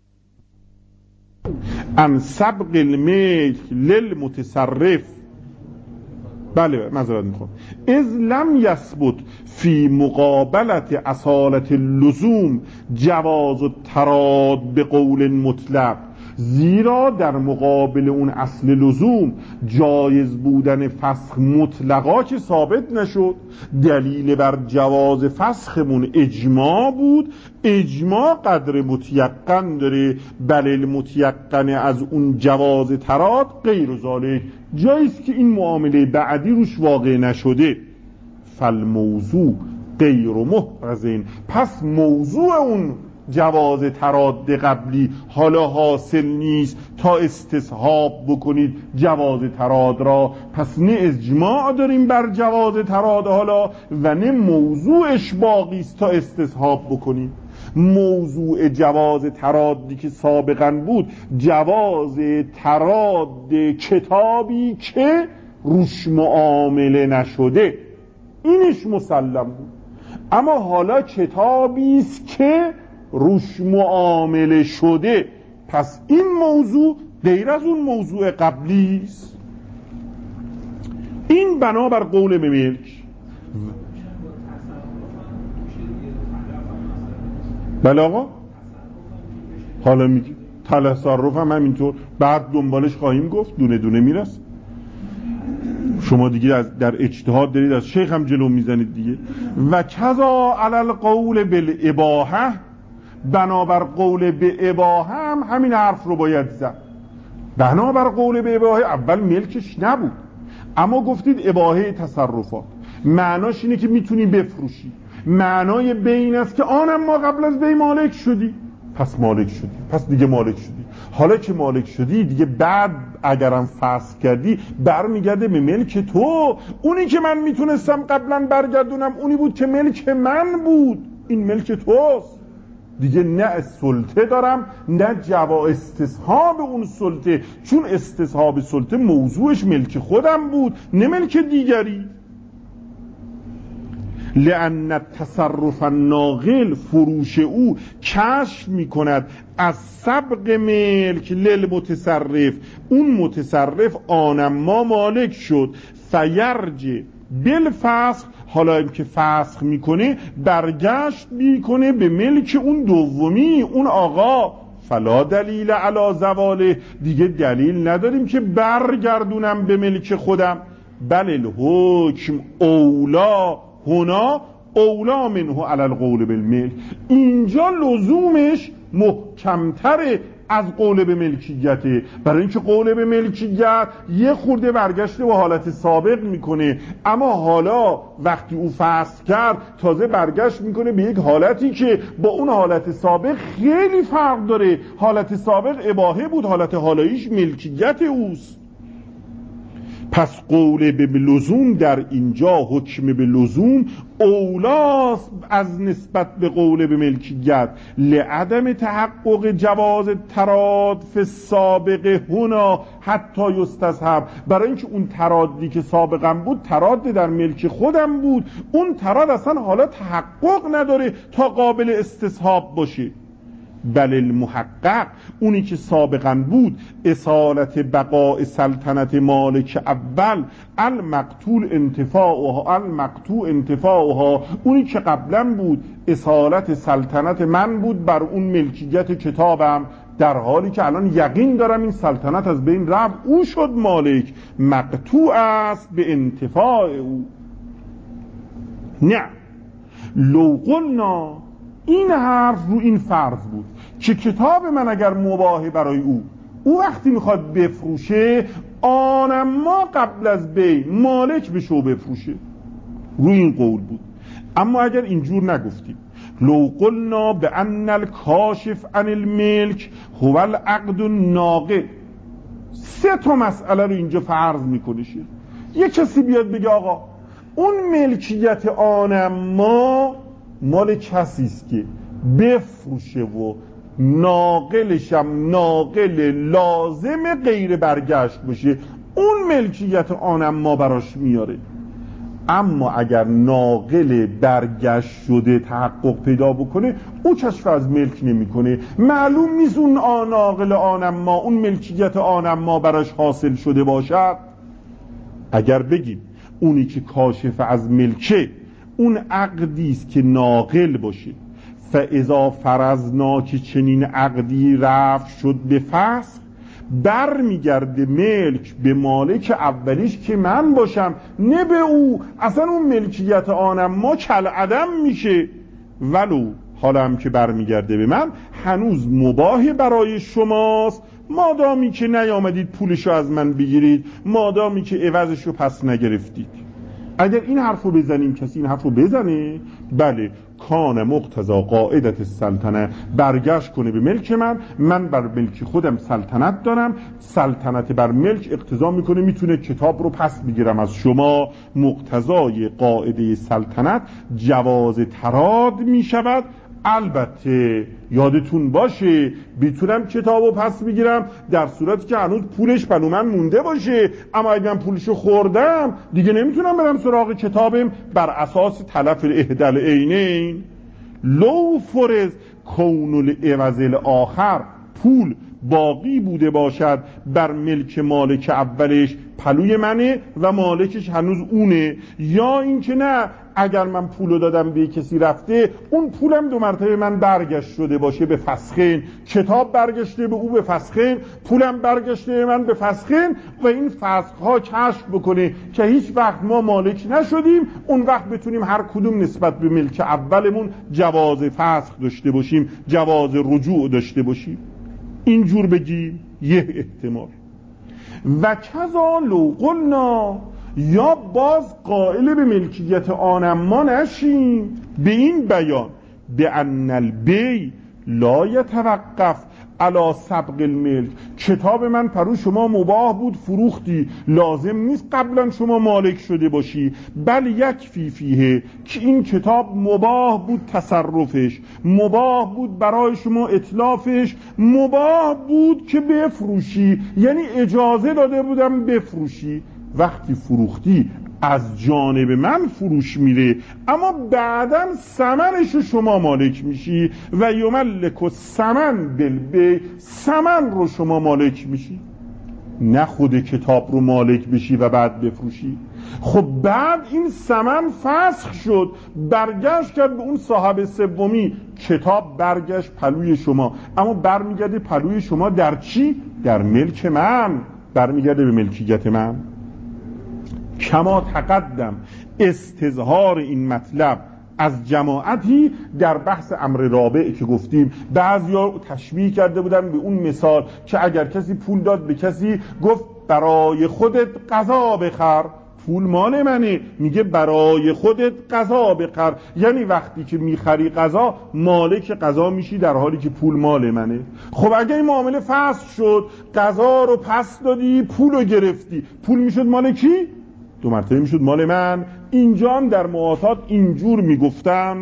ان سبق الملک للمتصرف، بله معذرت میخوام، اذ لم یثبت فی مقابلت اصالت اللزوم جواز التراد به قول مطلق، زیرا در مقابل اون اصل لزوم جایز بودن فسخ مطلقا که ثابت نشد. دلیل بر جواز فسخمون اجماع بود، اجماع قدر متیقن داره، بل المتیقن از اون جواز تراد غیر ذالک، جایز که این معامله بعدی روش واقع نشده. فالموضوع غیر محرزین، پس موضوع اون جواز تراد قبلی حالا حاصل نیست تا استصحاب بکنید جواز تراد را، پس نه اجماع داریم بر جواز تراد حالا و نه موضوعش باقی است تا استصحاب بکنید. موضوع جواز ترادی که سابقا بود جواز تراد کتابی که روش معامله نشده، اینش مسلم بود. اما حالا کتابی است که روش معامله شده، پس این موضوع غیر از اون موضوع قبلی است. این بنابر قول به ملک. بله آقا، حالا میگی تصرف هم همینطور، بعد دنبالش خواهیم گفت، دونه دونه میرسه. شما دیگه در اجتهاد دارید از شیخ هم جلو میزنید دیگه. و کذا علی القول بالاباحه، بنابر قول به اباحه هم همین حرف رو باید زد. بنابر قول به اباحه اول ملکش نبود، اما گفتید اباحه تصرفات، معناش اینه که میتونی بفروشی، معنای بین است که آنم ما قبل از بی مالک شدی، پس مالک شدی، پس دیگه مالک شدی. حالا که مالک شدی دیگه بعد اگرم فسخ کردی برمیگرده به ملک تو. اونی که من میتونستم قبلا برگردونم اونی بود که ملک من بود، این ملک توست دیگه، نه سلطه دارم نه جوا استصحاب اون سلطه، چون استصحاب سلطه موضوعش ملک خودم بود نه ملک دیگری. لأن التصرف الناقل، فروش او کشف میکند از سبق ملک للمتصرف، اون متصرف آنما مالک شد، فیرج بالفسخ، حالا که فسخ میکنه برگشت میکنه به ملک اون دومی، اون آقا. فلا دلیل علی زواله، دیگه دلیل نداریم که برگردونم به ملک خودم. بل الحکم اولا هنا اولا منه علی القول بالملک، اینجا لزومش محکمتره از قول به ملکیته، برای اینکه قول به ملکیت یه خورده برگشته به حالت سابق میکنه، اما حالا وقتی او فسخ کرد تازه برگشت میکنه به یک حالتی که با اون حالت سابق خیلی فرق داره. حالت سابق اباحه بود، حالت حالاییش ملکیت اوست. پس قول به لزوم در اینجا حکم به لزوم اولاست از نسبت به قول به ملکیت، لعدم تحقق جواز تراد فی سابق هنا حتی یستصحب، برای اینکه اون ترادی که سابقا بود تراد در ملک خودم بود، اون تراد اصلا حالا تحقق نداره تا قابل استصحاب باشه. بل المحقق اونی که سابقا بود اصالت بقاء سلطنت مالک اول المقتول انتفاعها اونی که قبلا بود اصالت سلطنت من بود بر اون ملکیت کتابم، در حالی که الان یقین دارم این سلطنت از بین رفت، او شد مالک، مقطوع است به انتفاع او. نه لو قلنا، این حرف رو این فرض بود که کتاب من اگر مباهه برای او وقتی میخواد بفروشه آنما قبل از بی مالک بشه و بفروشه، رو این قول بود. اما اگر اینجور نگفتیم لو قلنا به ان الکاشف عن الملک هو العقد الناقض، 3 تا مسئله رو اینجا فرض میکنه. یه کسی بیاد بگه آقا اون ملکیت آنما مال کسی است که بفروشه و ناقلشم ناقل لازم غیر برگشت باشه، اون ملکیت آنما براش میاره. اما اگر ناقل برگشت شده تحقق پیدا بکنه او کشف از ملک نمیکنه، معلوم نیست اون ناقل آنما اون ملکیت آنما براش حاصل شده باشد. اگر بگیم اونی که کاشف از ملکه اون عقدی است که ناقل باشه، فاذا فرضنا که چنین عقدی رفت شد به فسخ، بر میگرده ملک به مالک اولیش که من باشم، نه به او، اصلا اون ملکیت آنم ما کل عدم میشه. ولو حالا هم که بر میگرده به من هنوز مباح برای شماست، مادامی که نیامدید پولشو از من بگیرید، مادامی که عوضشو پس نگرفتید. اگر این حرفو بزنیم، کسی این حرفو بزنه، بله کان مقتضا قاعدت السلطنه، برگشت کنه به ملک من بر ملک خودم سلطنت دارم، سلطنت بر ملک اقتضا میکنه میتونه کتاب رو پس بگیرم از شما، مقتضای قاعده سلطنت جواز تراد میشود. البته یادتون باشه میتونم کتابو پس بگیرم در صورتی که هنوز پولش پلو من مونده باشه، اما اگه من پولشو خوردم دیگه نمیتونم برم سراغ کتابم بر اساس تلف الاحدال عینین. لو فرض کون العوض الاخر، پول باقی بوده باشد بر ملک مالک اولش پلوی منه و مالکش هنوز اونه، یا اینکه نه اگر من پولو دادم به کسی رفته اون پولم 2 مرتبه من برگشت شده باشه به فسخین، کتاب برگشته به او به فسخین، پولم برگشته به من به فسخین، و این فسخها کشف بکنه که هیچ وقت ما مالک نشدیم، اون وقت بتونیم هر کدوم نسبت به ملک اولمون جواز فسخ داشته باشیم، جواز رجوع داشته باشیم. اینجور بگیم یه احتمال. و کذا لو قلنا، یا باز قائل به ملکیت آنما نشیم به این بیان به ان البی لا یتوقف علی سبق الملک، کتاب من پرو شما مباح بود فروختی، لازم نیست قبلا شما مالک شده باشی، بل یکفی فیه که این کتاب مباح بود تصرفش، مباح بود برای شما اتلافش، مباح بود که بفروشی، یعنی اجازه داده بودم بفروشی، وقتی فروختی از جانب من فروش میره، اما بعداً ثمنشو شما مالک میشی و یملک الثمن بالبیع، ثمن رو شما مالک میشی، نه خود کتاب رو مالک بشی و بعد بفروشی. خب بعد این ثمن فسخ شد، برگشت کرد به اون صاحب سومی، کتاب برگشت پلوی شما، اما برمیگرده پلوی شما در چی؟ در ملک من، برمیگرده به ملکیت من. کما تقدم استظهار این مطلب از جماعتی در بحث امر رابع که گفتیم، بعضیا تشبیه کرده بودن به اون مثال که اگر کسی پول داد به کسی گفت برای خودت غذا بخر، پول مال منه، میگه برای خودت غذا بخر. یعنی وقتی که میخری غذا مالک غذا میشی در حالی که پول مال منه. خب اگه این معامله فسخ شد، غذا رو پس دادی، پول رو گرفتی، پول میشد مال کی؟ 2 مرتبه میشد مال من. اینجا هم در معاطات اینجور میگفتم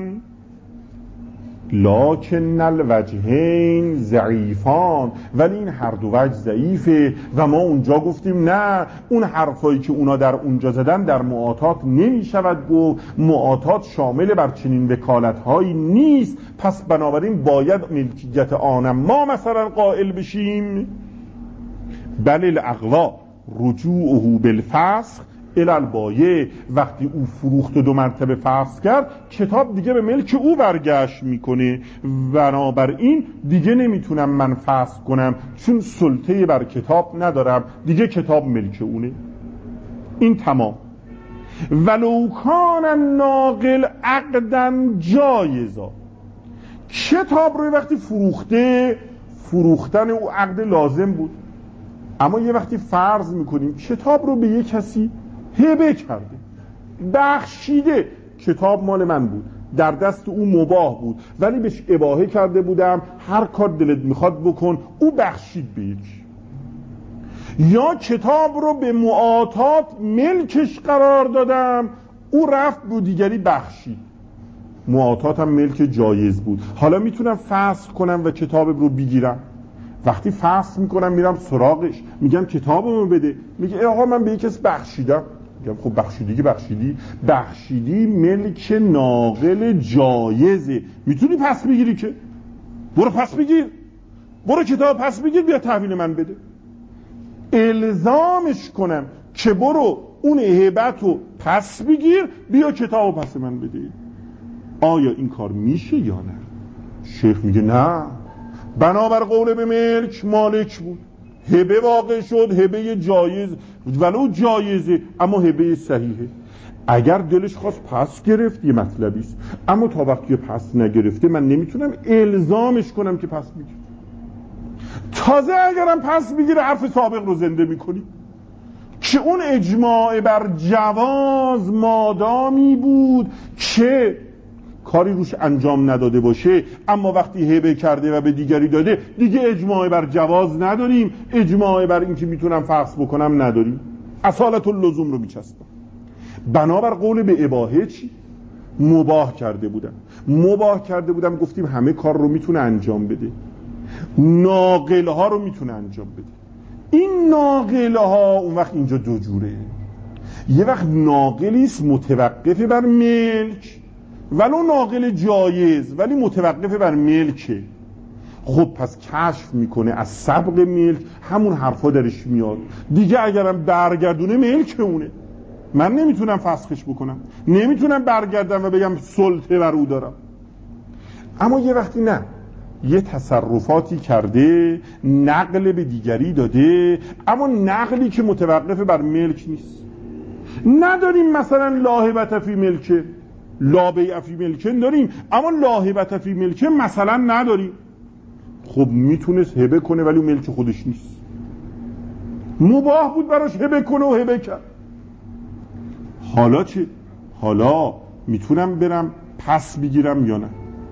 لکن الوجهین ضعیفان، ولی این هر دو وجه ضعیفه و ما اونجا گفتیم نه، اون حرفایی که اونا در اونجا زدن در معاطات نمیشود گفت، معاطات شامل بر چنین وکالتهایی نیست، پس بنابراین باید ملکیت آنم ما مثلا قائل بشیم. بل الاقوا رجوعه بالفسخ الی البایع، وقتی او فروخت و 2 مرتبه فسخ کرد کتاب دیگه به ملک او برگشت میکنه، بنابراین دیگه نمیتونم من فسخ کنم چون سلطه بر کتاب ندارم، دیگه کتاب ملک اونه. این تمام. ولو کان الناقل عقدا جایزا، کتاب رو وقتی فروختن او عقد لازم بود، اما یه وقتی فرض میکنیم کتاب رو به یه کسی هبه کرده، بخشیده، کتاب مال من بود، در دست او مباح بود، ولی بهش اباحه کرده بودم هر کار دلت میخواد بکن، او بخشید به یکی. یا کتاب رو به معاطات ملکش قرار دادم، او رفت به دیگری بخشید، معاطات هم ملک جایز بود، حالا میتونم فسخ کنم و کتاب رو بگیرم. وقتی فسخ میکنم میرم سراغش، میگم کتابمو بده، میگه آقا من به یک کس بخشیدم. میگم خب بخشیدی ملک ناقل جایزه، میتونی پس بگیری، که برو پس بگیر، برو کتاب پس بگیر، بیا تحویل من بده. الزامش کنم که برو اون هبتو پس بگیر، بیا کتابو پس من بده. آیا این کار میشه یا نه؟ شیخ میگه نه، بنابر قول به ملک مالک بود، هبه واقع شد، هبه جایز، ولو جایزه اما هبه صحیحه. اگر دلش خواست پس گرفت یه مطلبیست، اما تا وقتی پس نگرفته من نمیتونم الزامش کنم که پس بگیر. تازه اگرم پس بگیره حرف سابق رو زنده میکنی که اون اجماع بر جواز مادامی بود که کاری روش انجام نداده باشه، اما وقتی هبه کرده و به دیگری داده دیگه اجماع بر جواز نداریم، اجماع بر این که میتونم فسخ بکنم نداریم، اصالت اللزوم رو میچسبم. بنابر قول به اباحه چی؟ مباح کرده بودم، گفتیم همه کار رو میتونه انجام بده، ناقل ها رو میتونه انجام بده. این ناقل ها اون وقت اینجا 2 جوره، یه وقت ناقلیست متوقف بر ملک، ولو ناقل جایز ولی متوقف بر ملکه. خب پس کشف میکنه از سبق ملک، همون حرفا درش میاد دیگه، اگرم برگردونه ملک اونه، من نمیتونم فسخش بکنم، نمیتونم برگردم و بگم سلطه بر او دارم. اما یه وقتی نه، یه تصرفاتی کرده، نقل به دیگری داده، اما نقلی که متوقف بر ملک نیست. نداریم مثلا لاهبت فی ملکه، لا بیع فی ملکه داریم، اما لاهبت فی ملکه مثلا نداریم. خب میتونست هبه کنه ولی ملک خودش نیست، مباح بود براش هبه کنه و هبه کرد. حالا چه؟ حالا میتونم برم پس بگیرم یا نه؟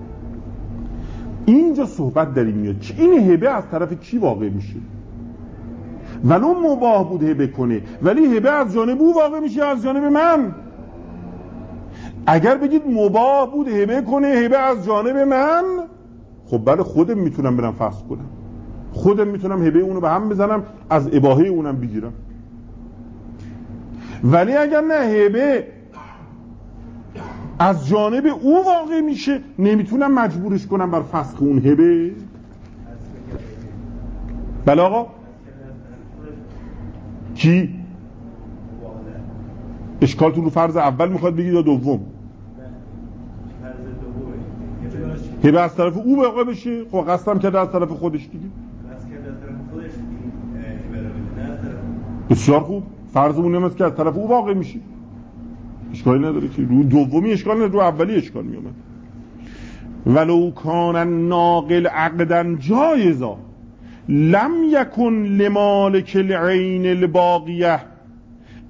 اینجا صحبت در این میاد که این هبه از طرف کی واقع میشه. ولو مباح بود هبه کنه ولی هبه از جانب او واقع میشه، از جانب من. اگر بگید مباح بود هبه کنه، هبه از جانب من، خب بله خودم میتونم برم فسخ کنم، خودم میتونم هبه اونو به هم بزنم، از اباحه اونم بگیرم. ولی اگر نه، هبه از جانب او واقع میشه، نمیتونم مجبورش کنم بر فسخ اون هبه. بله آقا، کی؟ اشکالتون رو فرض اول میخواد بگید یا دوم؟ هبه از طرف او واقع بشه، خب قصدم کرده از طرف خودش دیگه. بسیار خوب، فرضمون این است که از طرف او واقع میشه، اشکالی نداره که رو دومی اشکال نداره، رو اولی اشکال میومد. ولو کان الناقل عقدا جایزا لم یکن لمالک العین الباقیه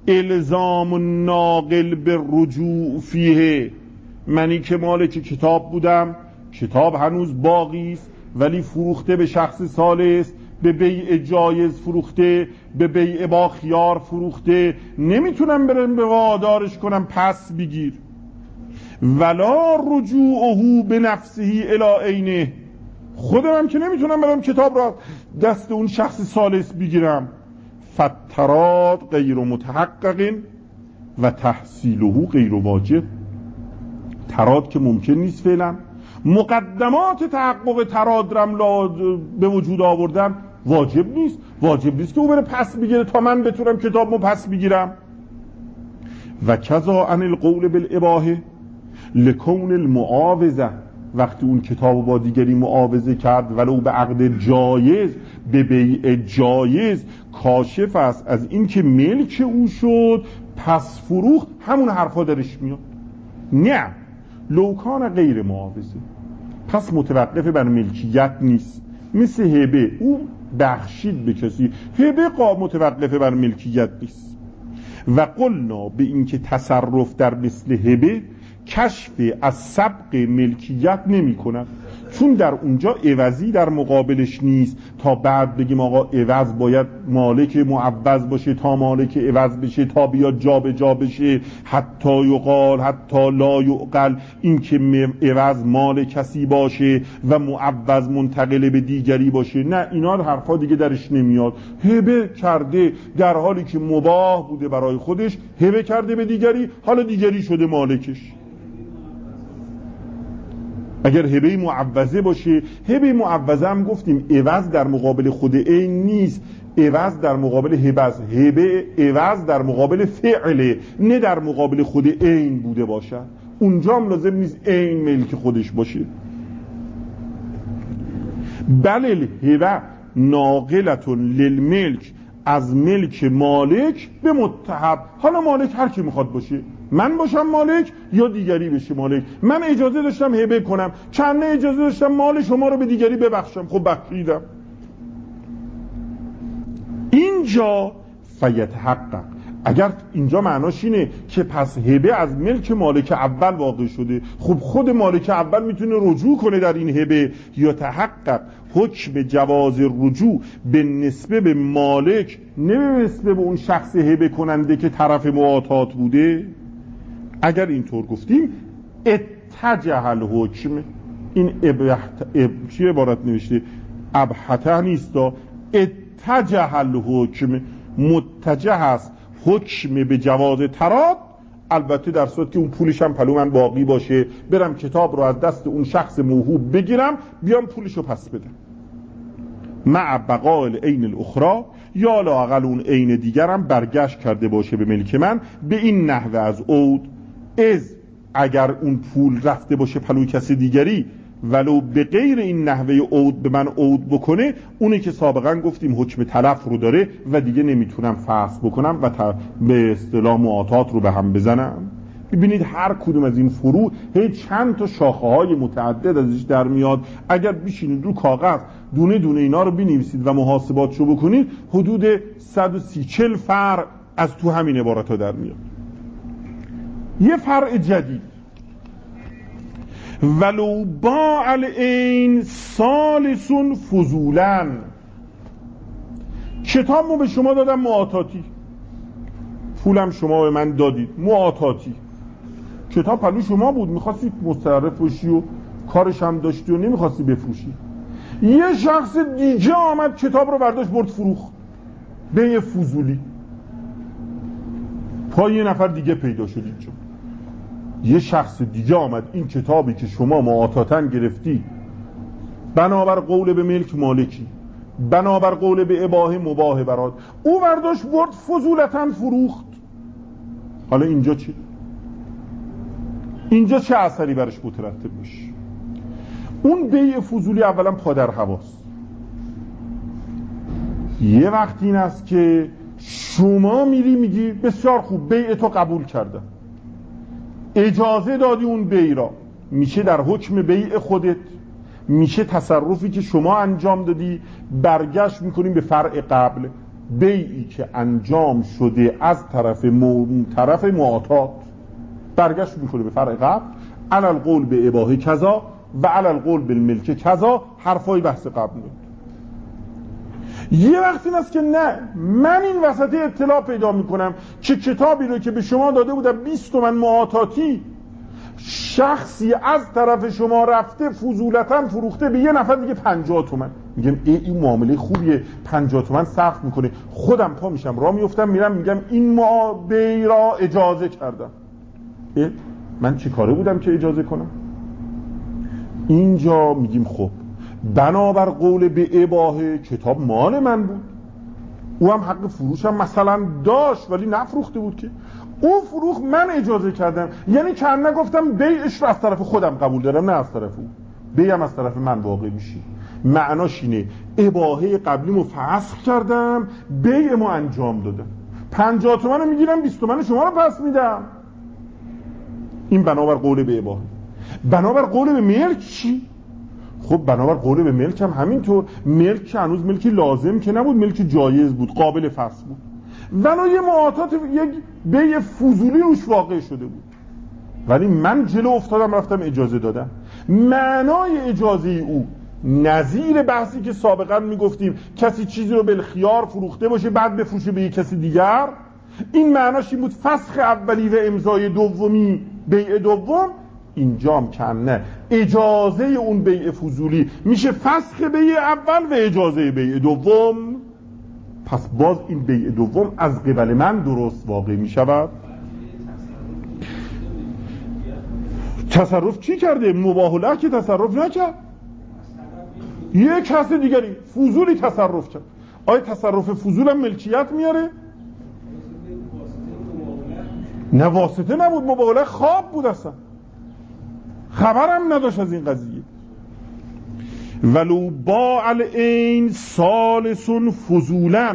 الزام ناقل به رجوع فیه، منی که مالک کتاب بودم، کتاب هنوز باقی است ولی فروخته به شخص ثالث، به بیع جایز فروخته، به بیع با خیار فروخته، نمیتونم برم به وادارش کنم پس بگیر. ولا رجوعه به نفسه الی عینه، خودم هم که نمیتونم برم کتاب را دست اون شخص ثالث بگیرم. فتراد غیر متحقق و تحصیله غیر واجب، تراد که ممکن نیست فعلا، مقدمات تحقق تراد رم به وجود آوردن واجب نیست، واجب نیست که او بره پس بگیره تا من بتونم کتابمو پس بگیرم. و کذا عن القول بالاباحه لکون المعاوضه، وقتی اون کتابو با دیگری معاوضه کرد ولو به عقد جایز، به بیع جایز، کاشف است از این که ملک او شد پس فروخت، همون حرفا درش میاد. نه لوکان غیر معاوضه، پس متوقف بر ملکیت نیست، مثل هبه، او بخشید به کسی، هبه متوقف بر ملکیت نیست. و قلنا به این که تصرف در مثل هبه کشف از سبق ملکیت نمی کند، چون در اونجا عوضی در مقابلش نیست تا بعد بگیم آقا عوض باید مالک معوض باشه تا مالک عوض بشه تا بیاد جا به جا بشه، حتی یقال حتی لا یعقل، این که عوض مال کسی باشه و معوض منتقل به دیگری باشه، نه اینا حرفا دیگه درش نمیاد. هبه کرده در حالی که مباح بوده برای خودش، هبه کرده به دیگری، حالا دیگری شده مالکش. اگر هبه معوضه باشه، هبه معوضه هم گفتیم عوض در مقابل خود عین نیست، عوض در مقابل هبه است، هبه عوض در مقابل فعله، نه در مقابل خود عین بوده باشد، اونجا هم لازم نیست عین ملک خودش باشه. بل الهبه ناقلتون للملک، از ملک مالک به متحب، حالا مالک هر کی میخواد باشه، من باشم مالک یا دیگری بشه مالک، من اجازه داشتم هبه کنم، چند اجازه داشتم مال شما رو به دیگری ببخشم، خب بخشیدم. اینجا فیتحقق، اگر اینجا معناش اینه که پس هبه از ملک مالک اول واقع شده، خب خود مالک اول میتونه رجوع کنه در این هبه، یا تحقق حکم جواز رجوع به نسبه به مالک، نه به نسبه به اون شخص هبه کننده که طرف معاطات بوده. اگر اینطور گفتیم اتجه الحکم، این چی عبارت نوشته؟ ابحته نیستا، اتجه الحکم، متجه است حکم به جواز تراد، البته در صورت که اون پولش هم پلو من باقی باشه، برم کتاب رو از دست اون شخص موهوب بگیرم بیام پولش رو پس بدم، مع بقاء عین الاخرى، یا لااقل اون عین دیگرم برگشت کرده باشه به ملک من به این نحوه از عود، از اگر اون پول رفته باشه پلوی کسی دیگری ولو به غیر این نحوه عود به من عود بکنه، اونی که سابقا گفتیم حکم تلف رو داره و دیگه نمیتونم فحص بکنم و به اصطلاح معاطات رو به هم بزنم. ببینید هر کدوم از این فروع چند تا شاخه های متعدد ازش در میاد، اگر بشینید رو کاغذ دونه دونه اینا رو بنویسید و محاسباتشو بکنید، حدود 130-40 فرع از تو همین عبارت ها در میاد. یه فرع جدید، ولو باع العین ثالث فضولا، کتابمو به شما دادم معاطاتی، پولم شما به من دادید معاطاتی، کتاب پلو شما بود، میخواستی متصرف باشی و کارش هم داشتی و نمیخواستی بفروشی، یه شخص دیگه آمد کتاب رو برداشت برد فروخت به یه فضولی، پای یه نفر دیگه پیدا شد اینجا، یه شخص دیگه آمد این کتابی که شما معاطاتن گرفتی بنابر قول به ملک مالکی، بنابر قول به اباحه مباح برات، او برداشت برد فضولتن فروخت. حالا اینجا چی؟ اینجا چه اثری برش مترتب میشه؟ اون بیع فضولی اولا پادر هواست، یه وقت این است که شما میری میگی بسیار خوب بیع تو قبول کردم، اجازه دادی اون بیع را، میشه در حکم بیع خودت، میشه تصرفی که شما انجام دادی برگشت میکنیم به فرع قبل، بیعی که انجام شده از طرف معاطات برگشت میکنه به فرع قبل، علی القول به اباحه کذا و علی القول بالملک کذا، حرفای بحث قبل بود. یه وقتی این است که نه، من این وسط اطلاع پیدا میکنم که کتابی رو که به شما داده بودم 20 تومن معاطاتی، شخصی از طرف شما رفته فضولتا فروخته به یه نفر دیگه 50 تومن. میگم این معامله خوبیه، 50 تومن سخت میکنه. خودم پا میشم راه میفتم میرم میگم این بیع را اجازه کردم. من چی کاره بودم که اجازه کنم؟ اینجا میگیم خب بنابر قول به اباحه کتاب مال من بود، او هم حق فروشم مثلا داشت ولی نفروخته بود که او فروخ، من اجازه کردم. یعنی که من نگفتم بیعش رو از طرف خودم قبول دارم، نه از طرف او، بیعم از طرف من واقع میشه. معناش اینه اباحه قبلیمو فسخ کردم، بیعمو انجام دادم، 50 تومن میگیرم، 20 تومن شما رو پس میدم. این بنابر قول به اباحه. بنابر قول به ملک چی؟ خب بنابر قول به ملک هم همینطور. ملک که هنوز ملکی لازم که نبود، ملک جایز بود، قابل فسخ بود، ولو یه معاطات یک بیع فضولی روش واقع شده بود، ولی من جلو افتادم رفتم اجازه دادم. معنای اجازه او نظیر بحثی که سابقا میگفتیم کسی چیزی رو بالخیار فروخته باشه بعد بفروشه به یک کسی دیگر، این معناش این بود فسخ اولی و امضای دومی بیع دوم. اینجا هم کم نه، اجازه اون بیع فضولی میشه فسخ بیع اول و اجازه بیع دوم. پس باز این بیع دوم از قبل من درست واقع میشود. تصرف چی کرده؟ مباهله که تصرف نکرد، یک کس دیگری فضولی تصرف کرد. آیا تصرف فضول هم ملکیت میاره؟ نه واسطه نبود، مباهله خواب بود، اصلا خبرم نداشت از این قضیه. ولو باع العین ثالث فضولا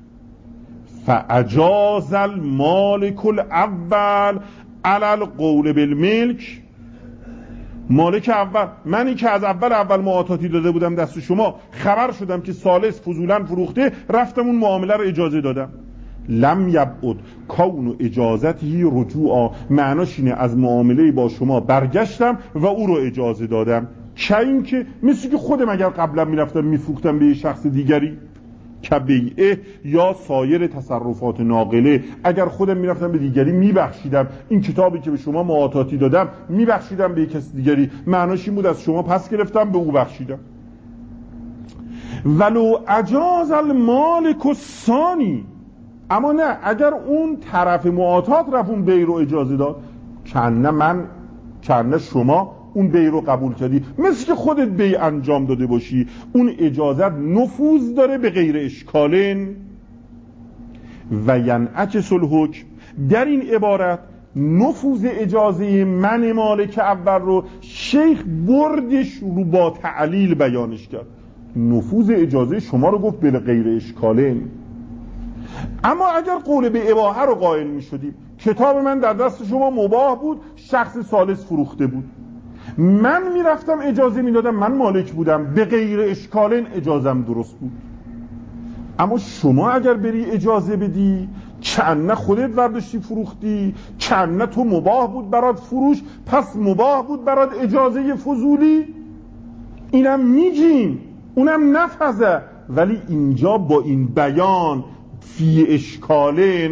فاجاز المالک الاول علی القول بالملک. مالک اول، منی که از اول معاطاتی داده بودم دست شما، خبر شدم که ثالث فضولا فروخته، رفتم اون معامله رو اجازه دادم. لم یبعد کون اجازتی رجوعا، معناش اینه از معامله با شما برگشتم و او رو اجازه دادم. چه این که مثل که خودم اگر قبلا میرفتم میفروختم به یه شخص دیگری که بیعه یا سایر تصرفات ناقله، اگر خودم میرفتم به دیگری میبخشیدم، این کتابی که به شما معاطاتی دادم میبخشیدم به یک کس دیگری، معناش این بود از شما پس گرفتم به او بخشیدم. ولو اجاز المالک الثانی، اما نه اگر اون طرف معاطات رفت اون بیع رو اجازه داد، کنه شما اون بیع رو قبول کردی، مثل که خودت بیع انجام داده باشی، اون اجازت نفوذ داره به غیر اشکالن. و ینعکس الحکم، در این عبارت نفوذ اجازه من مالک اول رو شیخ بردش رو با تعلیل بیانش کرد. نفوذ اجازه شما رو گفت به غیر اشکالن. اما اگر قول به اباحه رو قائل می شدیم، کتاب من در دست شما مباح بود، شخص ثالث فروخته بود، من می رفتم اجازه می دادم، من مالک بودم، به غیر اشکالن اجازم درست بود. اما شما اگر بری اجازه بدی، چند خودت ورداشتی فروختی، چند تو مباح بود برات فروش، پس مباح بود برات اجازه فضولی. اینم میگیم، اونم نفذه، ولی اینجا با این بیان فی اشکالن،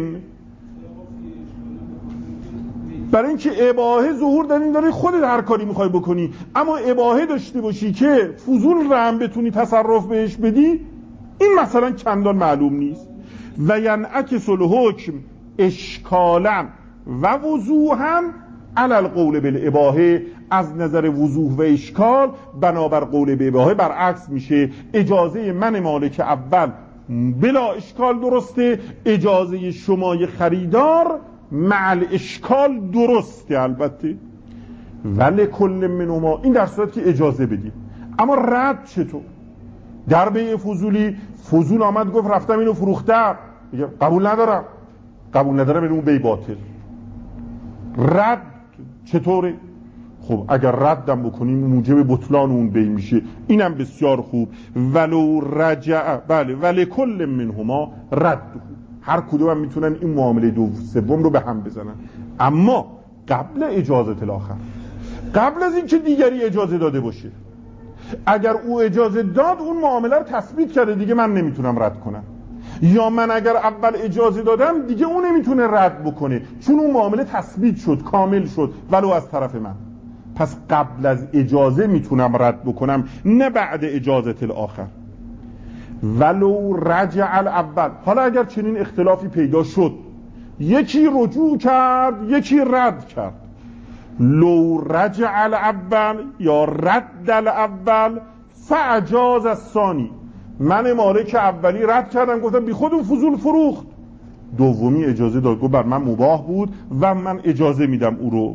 برای اینکه اباحه ظهور در این داره خودت هر کاری میخوای بکنی، اما اباحه داشته باشی که فضول رو هم بتونی تصرف بهش بدی، این مثلا چندان معلوم نیست. و ینعکس الحکم اشکالا و وضوحا علی القول بالاباحه، از نظر وضوح و اشکال بنابر قول به اباحه برعکس میشه. اجازه من مالک اول بلا اشکال درسته، اجازه شمای خریدار مع اشکال درسته البته. ولی کل منهما، این در صورت که اجازه بدیم. اما رد چطور؟ در بیع فضولی، فضول آمد گفت رفتم اینو فروختم، قبول ندارم، اینو بیع باطل. رد چطوره؟ خب اگر ردم بکنیم موجب بطلان اون بی میشه. اینم بسیار خوب. ولو رجع، بله، ولکل منهما رد، هر کدوم هم میتونن این معامله سوم رو به هم بزنن، اما قبل اجازه الاخر، قبل از اینکه دیگری اجازه داده باشه. اگر او اجازه داد اون معامله رو تثبیت کرده، دیگه من نمیتونم رد کنم. یا من اگر اول اجازه دادم دیگه اون نمیتونه رد بکنه، چون اون معامله تثبیت شد، کامل شد، ولو از طرف من. پس قبل از اجازه میتونم رد بکنم، نه بعد اجازه الاخر. ولو رجع الاول، حالا اگر چنین اختلافی پیدا شد، یکی رجوع کرد یکی رد کرد، لو رجع الاول یا رد الاول فاجاز الثانی، من مالک اولی رد کردم، گفتم بی خود اون فضول فروخت، دومی اجازه داد، گفت بر من مباح بود و من اجازه میدم او رو.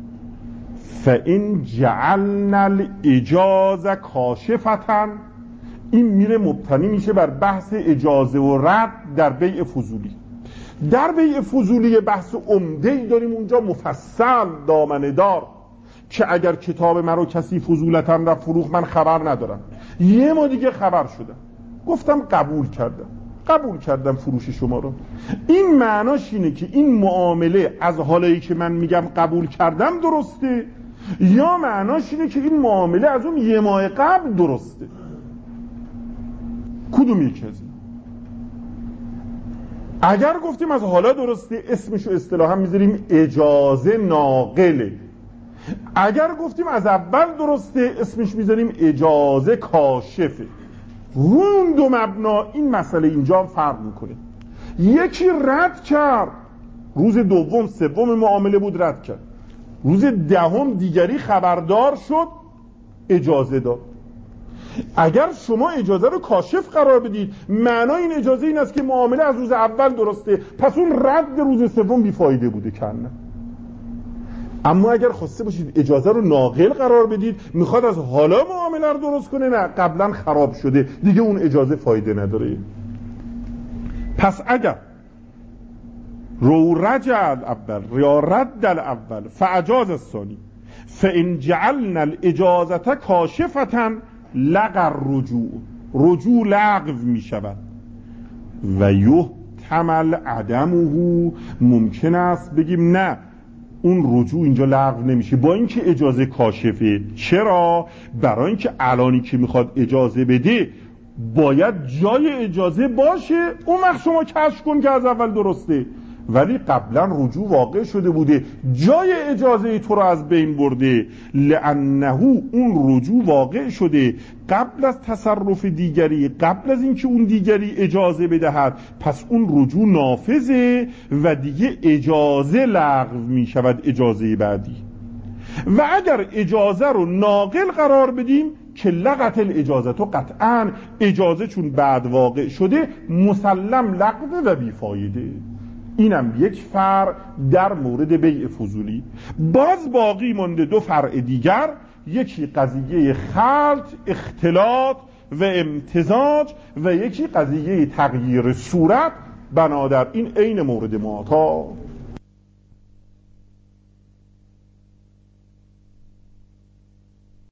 فإن جعلنا الاجازه کاشفة، این میره مبتنی میشه بر بحث اجازه و رد در بیع فضولی. در بیع فضولی بحث عمده‌ای داریم اونجا، مفصل دامنه دار، که اگر کتاب من رو کسی فضولتاً رفت فروخت، من خبر ندارم، یه ما دیگه خبر شدم، گفتم قبول کردم فروش شما رو، این معناش اینه که این معامله از حالایی که من میگم قبول کردم درسته، یا معناش اینه که این معامله از اون یه ماه قبل درسته؟ کدوم یکی از این؟ اگر گفتیم از حالا درسته، اسمشو اصطلاحا میذاریم اجازه ناقله. اگر گفتیم از اول درسته، اسمش میذاریم اجازه کاشفه. اون دو مبنا این مسئله اینجا هم فرق میکنه. یکی رد کرد، روز دوم سوم معامله بود رد کرد، روز دهم دیگری خبردار شد اجازه داد. اگر شما اجازه رو کاشف قرار بدید، معنای این اجازه این است که معامله از روز اول درسته، پس اون رد روز سوم بیفایده بوده کنه. اما اگر خواسته باشید اجازه رو ناقل قرار بدید، میخواد از حالا معامله رو درست کنه، نه قبلا خراب شده دیگه اون اجازه فایده نداره. پس اگر رو رجع الاول یا رد الاول فاجاز الثانی فان جعلنا الاجازه کاشفة لغى رجوع لغو می شود و یحتمل عدمه، ممکن است بگیم نه اون رجوع اینجا لغو نمیشه با اینکه اجازه کاشفه. چرا؟ برای اینکه الانی که میخواد اجازه بده باید جای اجازه باشه، اون وقت شما کشف کن که از اول درسته، ولی قبلا رجوع واقع شده بوده، جای اجازه تو رو از بین برده، لانه اون رجوع واقع شده قبل از تصرف دیگری، قبل از اینکه اون دیگری اجازه بدهد، پس اون رجوع نافذه و دیگه اجازه لغو می شود، اجازه بعدی. و اگر اجازه رو ناقل قرار بدیم که لغت الاجازه، تو قطعا اجازه چون بعد واقع شده مسلم لغوه و بیفایده. اینم یک فرع در مورد بیع فضولی. باز باقی مونده دو فرع دیگر، یکی قضیه خلط، اختلاط و امتزاج، و یکی قضیه تغییر صورت. بنابراین این عین مورد معطا.